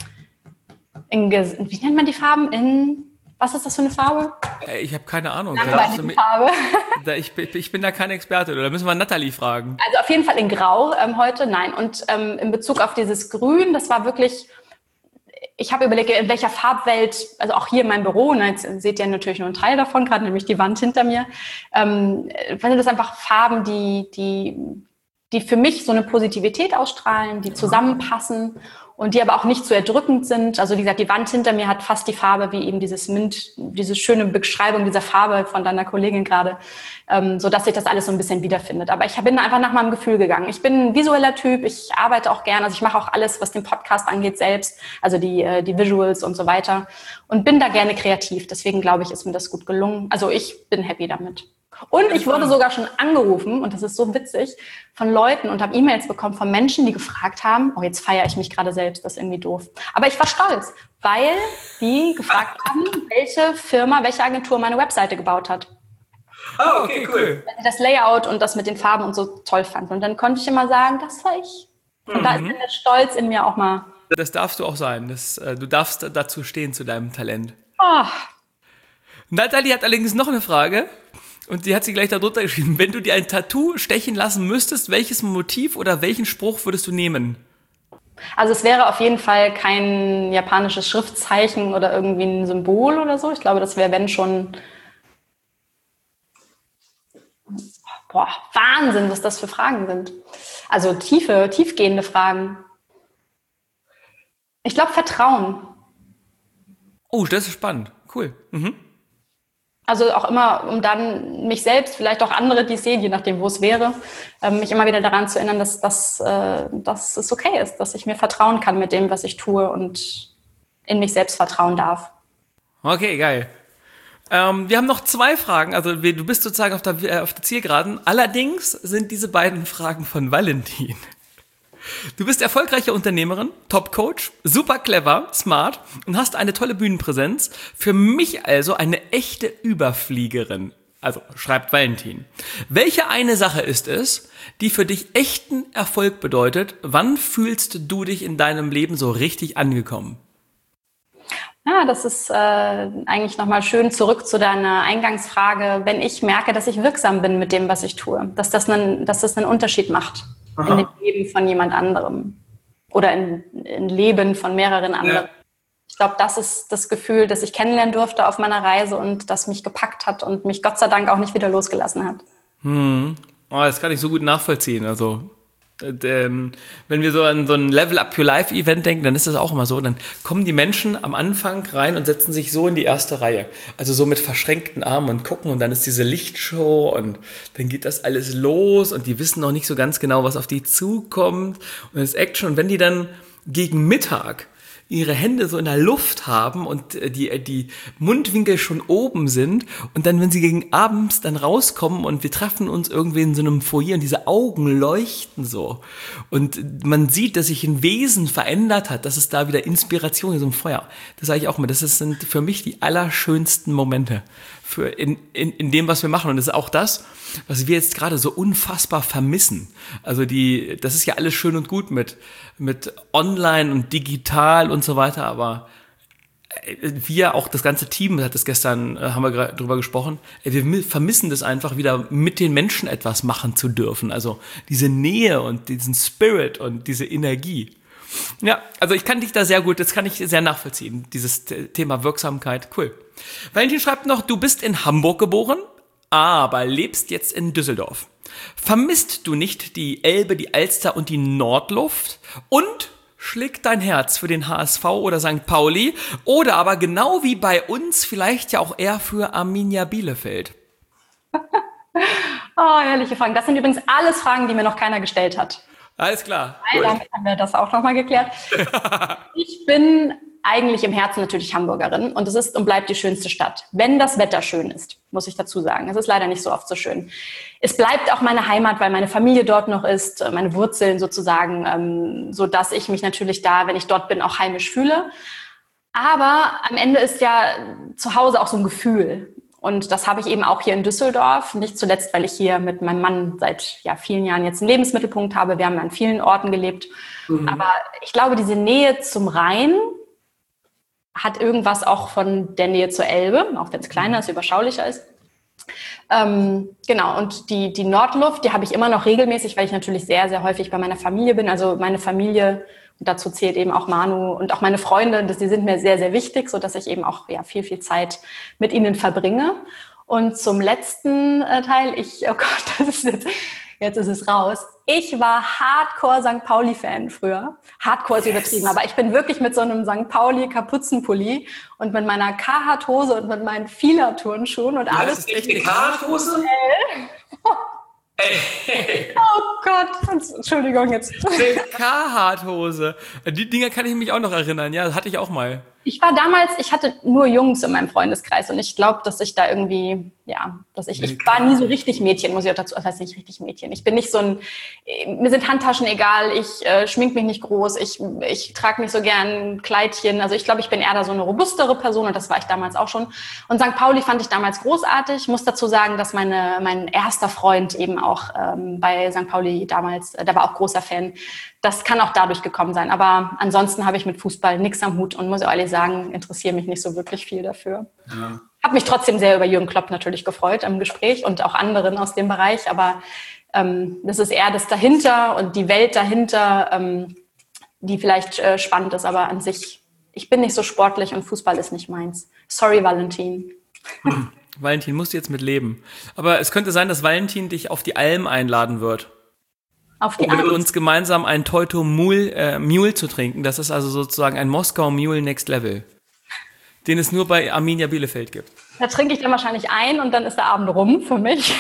in, ge, wie nennt man die Farben? In, was ist das für eine Farbe? Ich habe keine Ahnung. Langweilige Farbe. Da, ich, ich bin da keine Experte, da müssen wir Nathalie fragen. Also auf jeden Fall in Grau ähm, heute, nein. Und ähm, in Bezug auf dieses Grün, das war wirklich... Ich habe überlegt, in welcher Farbwelt, also auch hier in meinem Büro, ne, jetzt seht ihr natürlich nur einen Teil davon, gerade nämlich die Wand hinter mir, ähm, sind das einfach Farben, die, die, die für mich so eine Positivität ausstrahlen, die zusammenpassen und die aber auch nicht zu erdrückend sind. Also wie gesagt, die Wand hinter mir hat fast die Farbe wie eben dieses Mint, diese schöne Beschreibung dieser Farbe von deiner Kollegin gerade, ähm, so dass sich das alles so ein bisschen wiederfindet. Aber ich bin einfach nach meinem Gefühl gegangen. Ich bin ein visueller Typ, ich arbeite auch gerne, also ich mache auch alles, was den Podcast angeht selbst, also die, äh, die Visuals und so weiter und bin da gerne kreativ. Deswegen glaube ich, ist mir das gut gelungen. Also ich bin happy damit. Und ich wurde sogar schon angerufen, und das ist so witzig, von Leuten und habe E-Mails bekommen von Menschen, die gefragt haben, oh, jetzt feiere ich mich gerade selbst, das ist irgendwie doof. Aber ich war stolz, weil die gefragt haben, welche Firma, welche Agentur meine Webseite gebaut hat. Oh, okay, cool. Das Layout und das mit den Farben und so toll fand. Und dann konnte ich immer sagen, das war ich. Und mhm. da ist der Stolz in mir auch mal. Das darfst du auch sein. Das, äh, du darfst dazu stehen, zu deinem Talent. Oh. Nathalie hat allerdings noch eine Frage. Und sie hat sie gleich darunter geschrieben. Wenn du dir ein Tattoo stechen lassen müsstest, welches Motiv oder welchen Spruch würdest du nehmen? Also es wäre auf jeden Fall kein japanisches Schriftzeichen oder irgendwie ein Symbol oder so. Ich glaube, das wäre, wenn schon... Boah, Wahnsinn, was das für Fragen sind. Also tiefe, tiefgehende Fragen. Ich glaube, Vertrauen. Oh, das ist spannend. Cool. Mhm. Also auch immer, um dann mich selbst, vielleicht auch andere, die es sehen, je nachdem, wo es wäre, ähm, mich immer wieder daran zu erinnern, dass, dass, äh, dass es okay ist, dass ich mir vertrauen kann mit dem, was ich tue und in mich selbst vertrauen darf. Okay, geil. Ähm, wir haben noch zwei Fragen. Also du bist sozusagen auf der, äh, auf der Zielgeraden. Allerdings sind diese beiden Fragen von Valentin. Du bist erfolgreiche Unternehmerin, Top-Coach, super clever, smart und hast eine tolle Bühnenpräsenz. Für mich also eine echte Überfliegerin. Also, schreibt Valentin. Welche eine Sache ist es, die für dich echten Erfolg bedeutet? Wann fühlst du dich in deinem Leben so richtig angekommen? Ja, das ist äh, eigentlich nochmal schön zurück zu deiner Eingangsfrage. Wenn ich merke, dass ich wirksam bin mit dem, was ich tue, dass das einen, dass das einen Unterschied macht. Aha. In dem Leben von jemand anderem oder in, in Leben von mehreren anderen. Ja. Ich glaube, das ist das Gefühl, das ich kennenlernen durfte auf meiner Reise und das mich gepackt hat und mich Gott sei Dank auch nicht wieder losgelassen hat. Hm. Oh, das kann ich so gut nachvollziehen. Also, ähm, wenn wir so an so ein Level Up Your Life Event denken, dann ist das auch immer so. Dann kommen die Menschen am Anfang rein und setzen sich so in die erste Reihe. Also so mit verschränkten Armen und gucken und dann ist diese Lichtshow und dann geht das alles los und die wissen noch nicht so ganz genau, was auf die zukommt und das ist Action. Und wenn die dann gegen Mittag ihre Hände so in der Luft haben und die, die Mundwinkel schon oben sind und dann, wenn sie gegen abends dann rauskommen und wir treffen uns irgendwie in so einem Foyer und diese Augen leuchten so und man sieht, dass sich ein Wesen verändert hat, dass es da wieder Inspiration ist, so ein Feuer. Das sage ich auch immer, das sind für mich die allerschönsten Momente für in, in, in dem, was wir machen und das ist auch das, was wir jetzt gerade so unfassbar vermissen. Also die, das ist ja alles schön und gut mit, mit online und digital und so weiter, aber wir, auch das ganze Team, hat das gestern, haben wir gerade drüber gesprochen, wir vermissen das einfach wieder, mit den Menschen etwas machen zu dürfen. Also diese Nähe und diesen Spirit und diese Energie. Ja, also ich kann dich da sehr gut, das kann ich sehr nachvollziehen, dieses Thema Wirksamkeit, cool. Valentin schreibt noch, du bist in Hamburg geboren, aber lebst jetzt in Düsseldorf. Vermisst du nicht die Elbe, die Alster und die Nordluft? Und schlägt dein Herz für den H S V oder Sankt Pauli? Oder aber genau wie bei uns vielleicht ja auch eher für Arminia Bielefeld? Oh, herrliche Fragen. Das sind übrigens alles Fragen, die mir noch keiner gestellt hat. Alles klar. Nein, damit haben wir das auch nochmal geklärt. Ich bin eigentlich im Herzen natürlich Hamburgerin und es ist und bleibt die schönste Stadt, wenn das Wetter schön ist, muss ich dazu sagen. Es ist leider nicht so oft so schön. Es bleibt auch meine Heimat, weil meine Familie dort noch ist, meine Wurzeln sozusagen, ähm, so dass ich mich natürlich da, wenn ich dort bin, auch heimisch fühle. Aber am Ende ist ja zu Hause auch so ein Gefühl. Und das habe ich eben auch hier in Düsseldorf, nicht zuletzt, weil ich hier mit meinem Mann seit ja, vielen Jahren jetzt einen Lebensmittelpunkt habe. Wir haben an vielen Orten gelebt. Mhm. Aber ich glaube, diese Nähe zum Rhein hat irgendwas auch von der Nähe zur Elbe, auch wenn es kleiner ist, überschaulicher ist. Ähm, genau, und die, die Nordluft, die habe ich immer noch regelmäßig, weil ich natürlich sehr, sehr häufig bei meiner Familie bin. Also meine Familie, und dazu zählt eben auch Manu und auch meine Freunde, die sind mir sehr, sehr wichtig, sodass ich eben auch ja, viel, viel Zeit mit ihnen verbringe. Und zum letzten äh, Teil, ich, oh Gott, das ist jetzt, jetzt ist es raus. Ich war Hardcore Sankt Pauli-Fan früher. Hardcore ist übertrieben, aber ich bin wirklich mit so einem Sankt Pauli-Kapuzenpulli und mit meiner Carhartt-Hose und mit meinen Fila-Turnschuhen und ja, alles. Das ist echt eine Carhartt-Hose? Ey. Oh Gott, Entschuldigung jetzt. Eine Carhartt-Hose. Die Dinger kann ich mich auch noch erinnern. Ja, das hatte ich auch mal. Ich war damals, ich hatte nur Jungs in meinem Freundeskreis und ich glaube, dass ich da irgendwie, ja, dass ich, ich war nie so richtig Mädchen, muss ich auch dazu, das heißt nicht richtig Mädchen. Ich bin nicht so ein, mir sind Handtaschen egal, ich äh, schmink mich nicht groß, ich, ich trage nicht so gern Kleidchen. Also ich glaube, ich bin eher da so eine robustere Person und das war ich damals auch schon. Und Sankt Pauli fand ich damals großartig. Ich muss dazu sagen, dass meine, mein erster Freund eben auch ähm, bei Sankt Pauli damals, äh, der war auch großer Fan. Das kann auch dadurch gekommen sein. Aber ansonsten habe ich mit Fußball nichts am Hut und muss ehrlich sagen, interessiere mich nicht so wirklich viel dafür. Ja. Habe mich trotzdem sehr über Jürgen Klopp natürlich gefreut im Gespräch und auch anderen aus dem Bereich. Aber ähm, das ist eher das dahinter und die Welt dahinter, ähm, die vielleicht äh, spannend ist. Aber an sich, ich bin nicht so sportlich und Fußball ist nicht meins. Sorry, Valentin. Hm. Valentin, musst du jetzt mit leben. Aber es könnte sein, dass Valentin dich auf die Alm einladen wird. Auf die um mit uns gemeinsam ein Teuto Mule, äh, Mule zu trinken. Das ist also sozusagen ein Moskau Mule Next Level, den es nur bei Arminia Bielefeld gibt. Da trinke ich dann wahrscheinlich ein und dann ist der Abend rum für mich.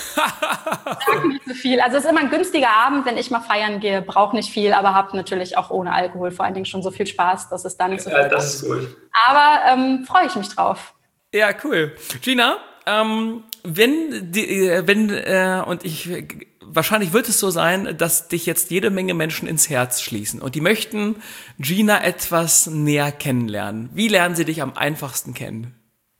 Nicht so viel. Also es ist immer ein günstiger Abend, wenn ich mal feiern gehe. Brauche nicht viel, aber habe natürlich auch ohne Alkohol vor allen Dingen schon so viel Spaß, dass es da nicht so viel ja, das ist gut. Aber ähm, freue ich mich drauf. Ja, cool. Gina, ähm, wenn, die, wenn äh, und ich... Wahrscheinlich wird es so sein, dass dich jetzt jede Menge Menschen ins Herz schließen und die möchten Gina etwas näher kennenlernen. Wie lernen sie dich am einfachsten kennen?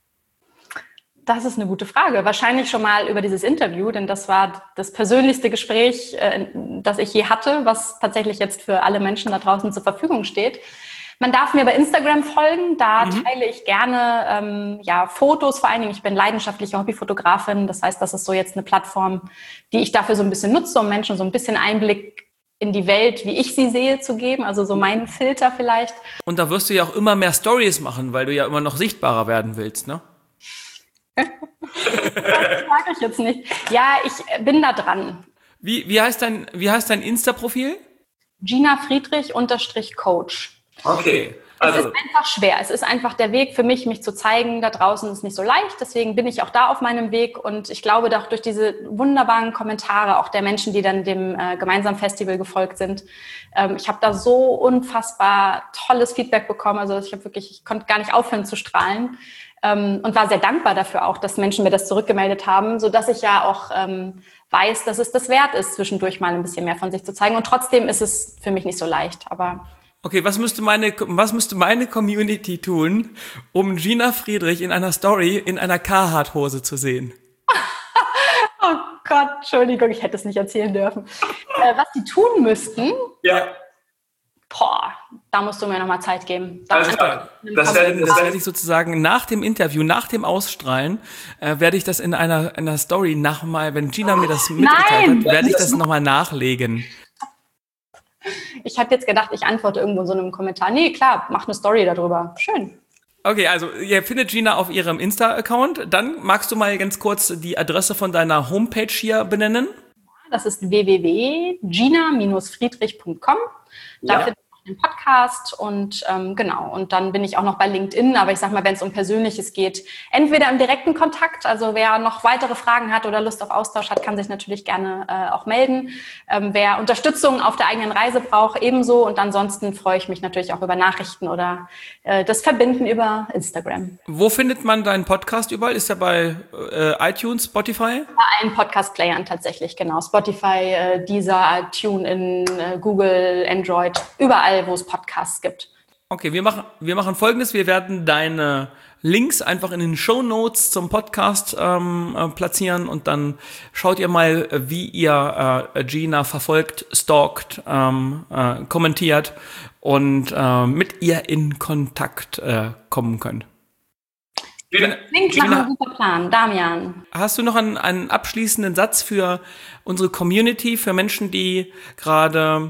Das ist eine gute Frage. Wahrscheinlich schon mal über dieses Interview, denn das war das persönlichste Gespräch, das ich je hatte, was tatsächlich jetzt für alle Menschen da draußen zur Verfügung steht. Man darf mir bei Instagram folgen, da mhm. teile ich gerne ähm, ja, Fotos, vor allen Dingen, ich bin leidenschaftliche Hobbyfotografin, das heißt, das ist so jetzt eine Plattform, die ich dafür so ein bisschen nutze, um Menschen so ein bisschen Einblick in die Welt, wie ich sie sehe, zu geben, also so meinen Filter vielleicht. Und da wirst du ja auch immer mehr Stories machen, weil du ja immer noch sichtbarer werden willst, ne? Das sage ich jetzt nicht. Ja, ich bin da dran. Wie, wie heißt dein, wie heißt dein Insta-Profil? Gina Friedrich unterstrich Coach. Okay. Also. Es ist einfach schwer. Es ist einfach der Weg für mich, mich zu zeigen. Da draußen ist nicht so leicht. Deswegen bin ich auch da auf meinem Weg. Und ich glaube, doch durch diese wunderbaren Kommentare auch der Menschen, die dann dem äh, gemeinsamen Festival gefolgt sind, ähm, ich habe da so unfassbar tolles Feedback bekommen. Also ich habe wirklich, ich konnte gar nicht aufhören zu strahlen. Ähm, und war sehr dankbar dafür auch, dass Menschen mir das zurückgemeldet haben, sodass ich ja auch ähm, weiß, dass es das wert ist, zwischendurch mal ein bisschen mehr von sich zu zeigen. Und trotzdem ist es für mich nicht so leicht. Aber okay, was müsste meine, was müsste meine Community tun, um Gina Friedrich in einer Story in einer Carhartt-Hose zu sehen? Oh Gott, Entschuldigung, ich hätte es nicht erzählen dürfen. Äh, was die tun müssten? Ja. Boah, da musst du mir nochmal Zeit geben. Da also, das werde, das werde ich sozusagen nach dem Interview, nach dem Ausstrahlen, äh, werde ich das in einer, in einer Story nochmal, wenn Gina mir das mitgeteilt hat, werde ich das nochmal nachlegen. Ich habe jetzt gedacht, ich antworte irgendwo in so einem Kommentar. Nee, klar, mach eine Story darüber. Schön. Okay, also ihr findet Gina auf ihrem Insta-Account. Dann magst du mal ganz kurz die Adresse von deiner Homepage hier benennen? Das ist w w w punkt gina Bindestrich friedrich punkt com. Da ja. findet den Podcast und ähm, genau, und dann bin ich auch noch bei LinkedIn, aber ich sag mal, wenn es um Persönliches geht, entweder im direkten Kontakt, also wer noch weitere Fragen hat oder Lust auf Austausch hat, kann sich natürlich gerne äh, auch melden. Ähm, wer Unterstützung auf der eigenen Reise braucht, ebenso, und ansonsten freue ich mich natürlich auch über Nachrichten oder äh, das Verbinden über Instagram. Wo findet man deinen Podcast überall? Ist er bei äh, iTunes, Spotify? Bei allen Podcast-Playern tatsächlich, genau. Spotify, äh, Deezer, TuneIn, äh, Google, Android, überall, wo es Podcasts gibt. Okay, wir machen, wir machen Folgendes. Wir werden deine Links einfach in den Shownotes zum Podcast ähm, äh, platzieren und dann schaut ihr mal, wie ihr äh, Gina verfolgt, stalkt, ähm, äh, kommentiert und äh, mit ihr in Kontakt äh, kommen könnt. Klingt nach einem super Plan. Damian. Hast du noch einen, einen abschließenden Satz für unsere Community, für Menschen, die gerade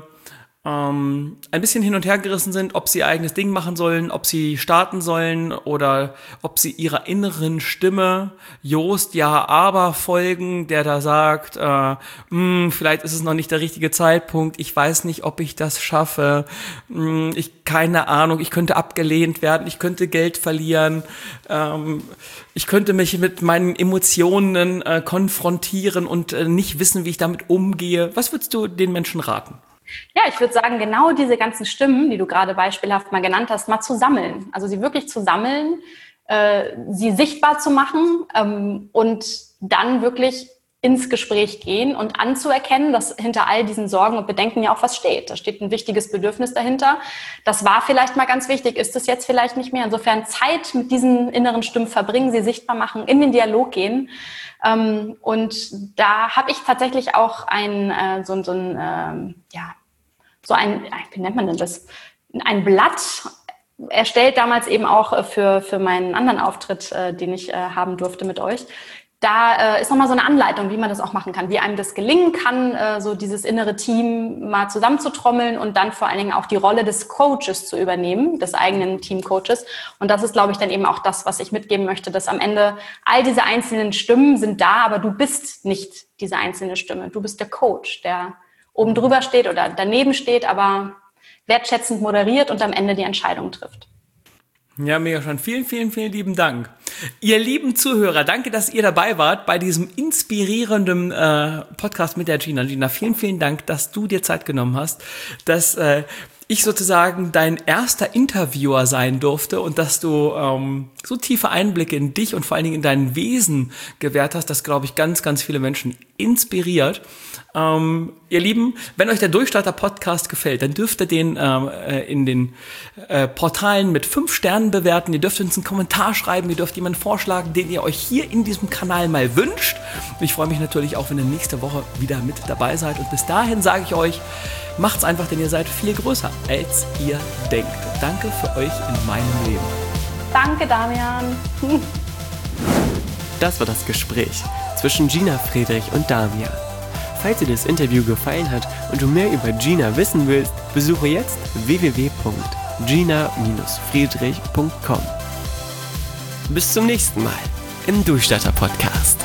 ähm, ein bisschen hin und her gerissen sind, ob sie ihr eigenes Ding machen sollen, ob sie starten sollen oder ob sie ihrer inneren Stimme, Jost, ja, aber folgen, der da sagt, äh, mh, vielleicht ist es noch nicht der richtige Zeitpunkt, ich weiß nicht, ob ich das schaffe, mh, ich keine Ahnung, ich könnte abgelehnt werden, ich könnte Geld verlieren, ähm, ich könnte mich mit meinen Emotionen äh, konfrontieren und äh, nicht wissen, wie ich damit umgehe. Was würdest du den Menschen raten? Ja, ich würde sagen, genau diese ganzen Stimmen, die du gerade beispielhaft mal genannt hast, mal zu sammeln. Also sie wirklich zu sammeln, äh, sie sichtbar zu machen ähm, und dann wirklich ins Gespräch gehen und anzuerkennen, dass hinter all diesen Sorgen und Bedenken ja auch was steht. Da steht ein wichtiges Bedürfnis dahinter. Das war vielleicht mal ganz wichtig, ist es jetzt vielleicht nicht mehr. Insofern Zeit mit diesen inneren Stimmen verbringen, sie sichtbar machen, in den Dialog gehen. Ähm, und da habe ich tatsächlich auch ein, äh, so, so ein, ähm, ja, so ein, wie nennt man denn das? Ein Blatt erstellt, damals eben auch für, für meinen anderen Auftritt, äh, den ich äh, haben durfte mit euch. Da äh, ist nochmal so eine Anleitung, wie man das auch machen kann, wie einem das gelingen kann, äh, so dieses innere Team mal zusammenzutrommeln und dann vor allen Dingen auch die Rolle des Coaches zu übernehmen, des eigenen Teamcoaches. Und das ist, glaube ich, dann eben auch das, was ich mitgeben möchte, dass am Ende all diese einzelnen Stimmen sind da, aber du bist nicht diese einzelne Stimme. Du bist der Coach, der oben drüber steht oder daneben steht, aber wertschätzend moderiert und am Ende die Entscheidung trifft. Ja, mega schön. Vielen, vielen, vielen lieben Dank. Ihr lieben Zuhörer, danke, dass ihr dabei wart bei diesem inspirierenden äh, Podcast mit der Gina. Gina, vielen, vielen Dank, dass du dir Zeit genommen hast, dass äh, ich sozusagen dein erster Interviewer sein durfte und dass du ähm, so tiefe Einblicke in dich und vor allen Dingen in dein Wesen gewährt hast, das, glaube ich, ganz, ganz viele Menschen inspiriert. Ähm, ihr Lieben, wenn euch der Durchstarter-Podcast gefällt, dann dürft ihr den ähm, äh, in den äh, Portalen mit fünf Sternen bewerten. Ihr dürft uns einen Kommentar schreiben, ihr dürft jemanden vorschlagen, den ihr euch hier in diesem Kanal mal wünscht. Und ich freue mich natürlich auch, wenn ihr nächste Woche wieder mit dabei seid. Und bis dahin sage ich euch, macht's einfach, denn ihr seid viel größer, als ihr denkt. Danke für euch in meinem Leben. Danke, Damian. Das war das Gespräch zwischen Gina Friedrich und Damian. Falls dir das Interview gefallen hat und du mehr über Gina wissen willst, besuche jetzt w w w punkt gina Bindestrich friedrich punkt com. Bis zum nächsten Mal. im Durchstarter Podcast.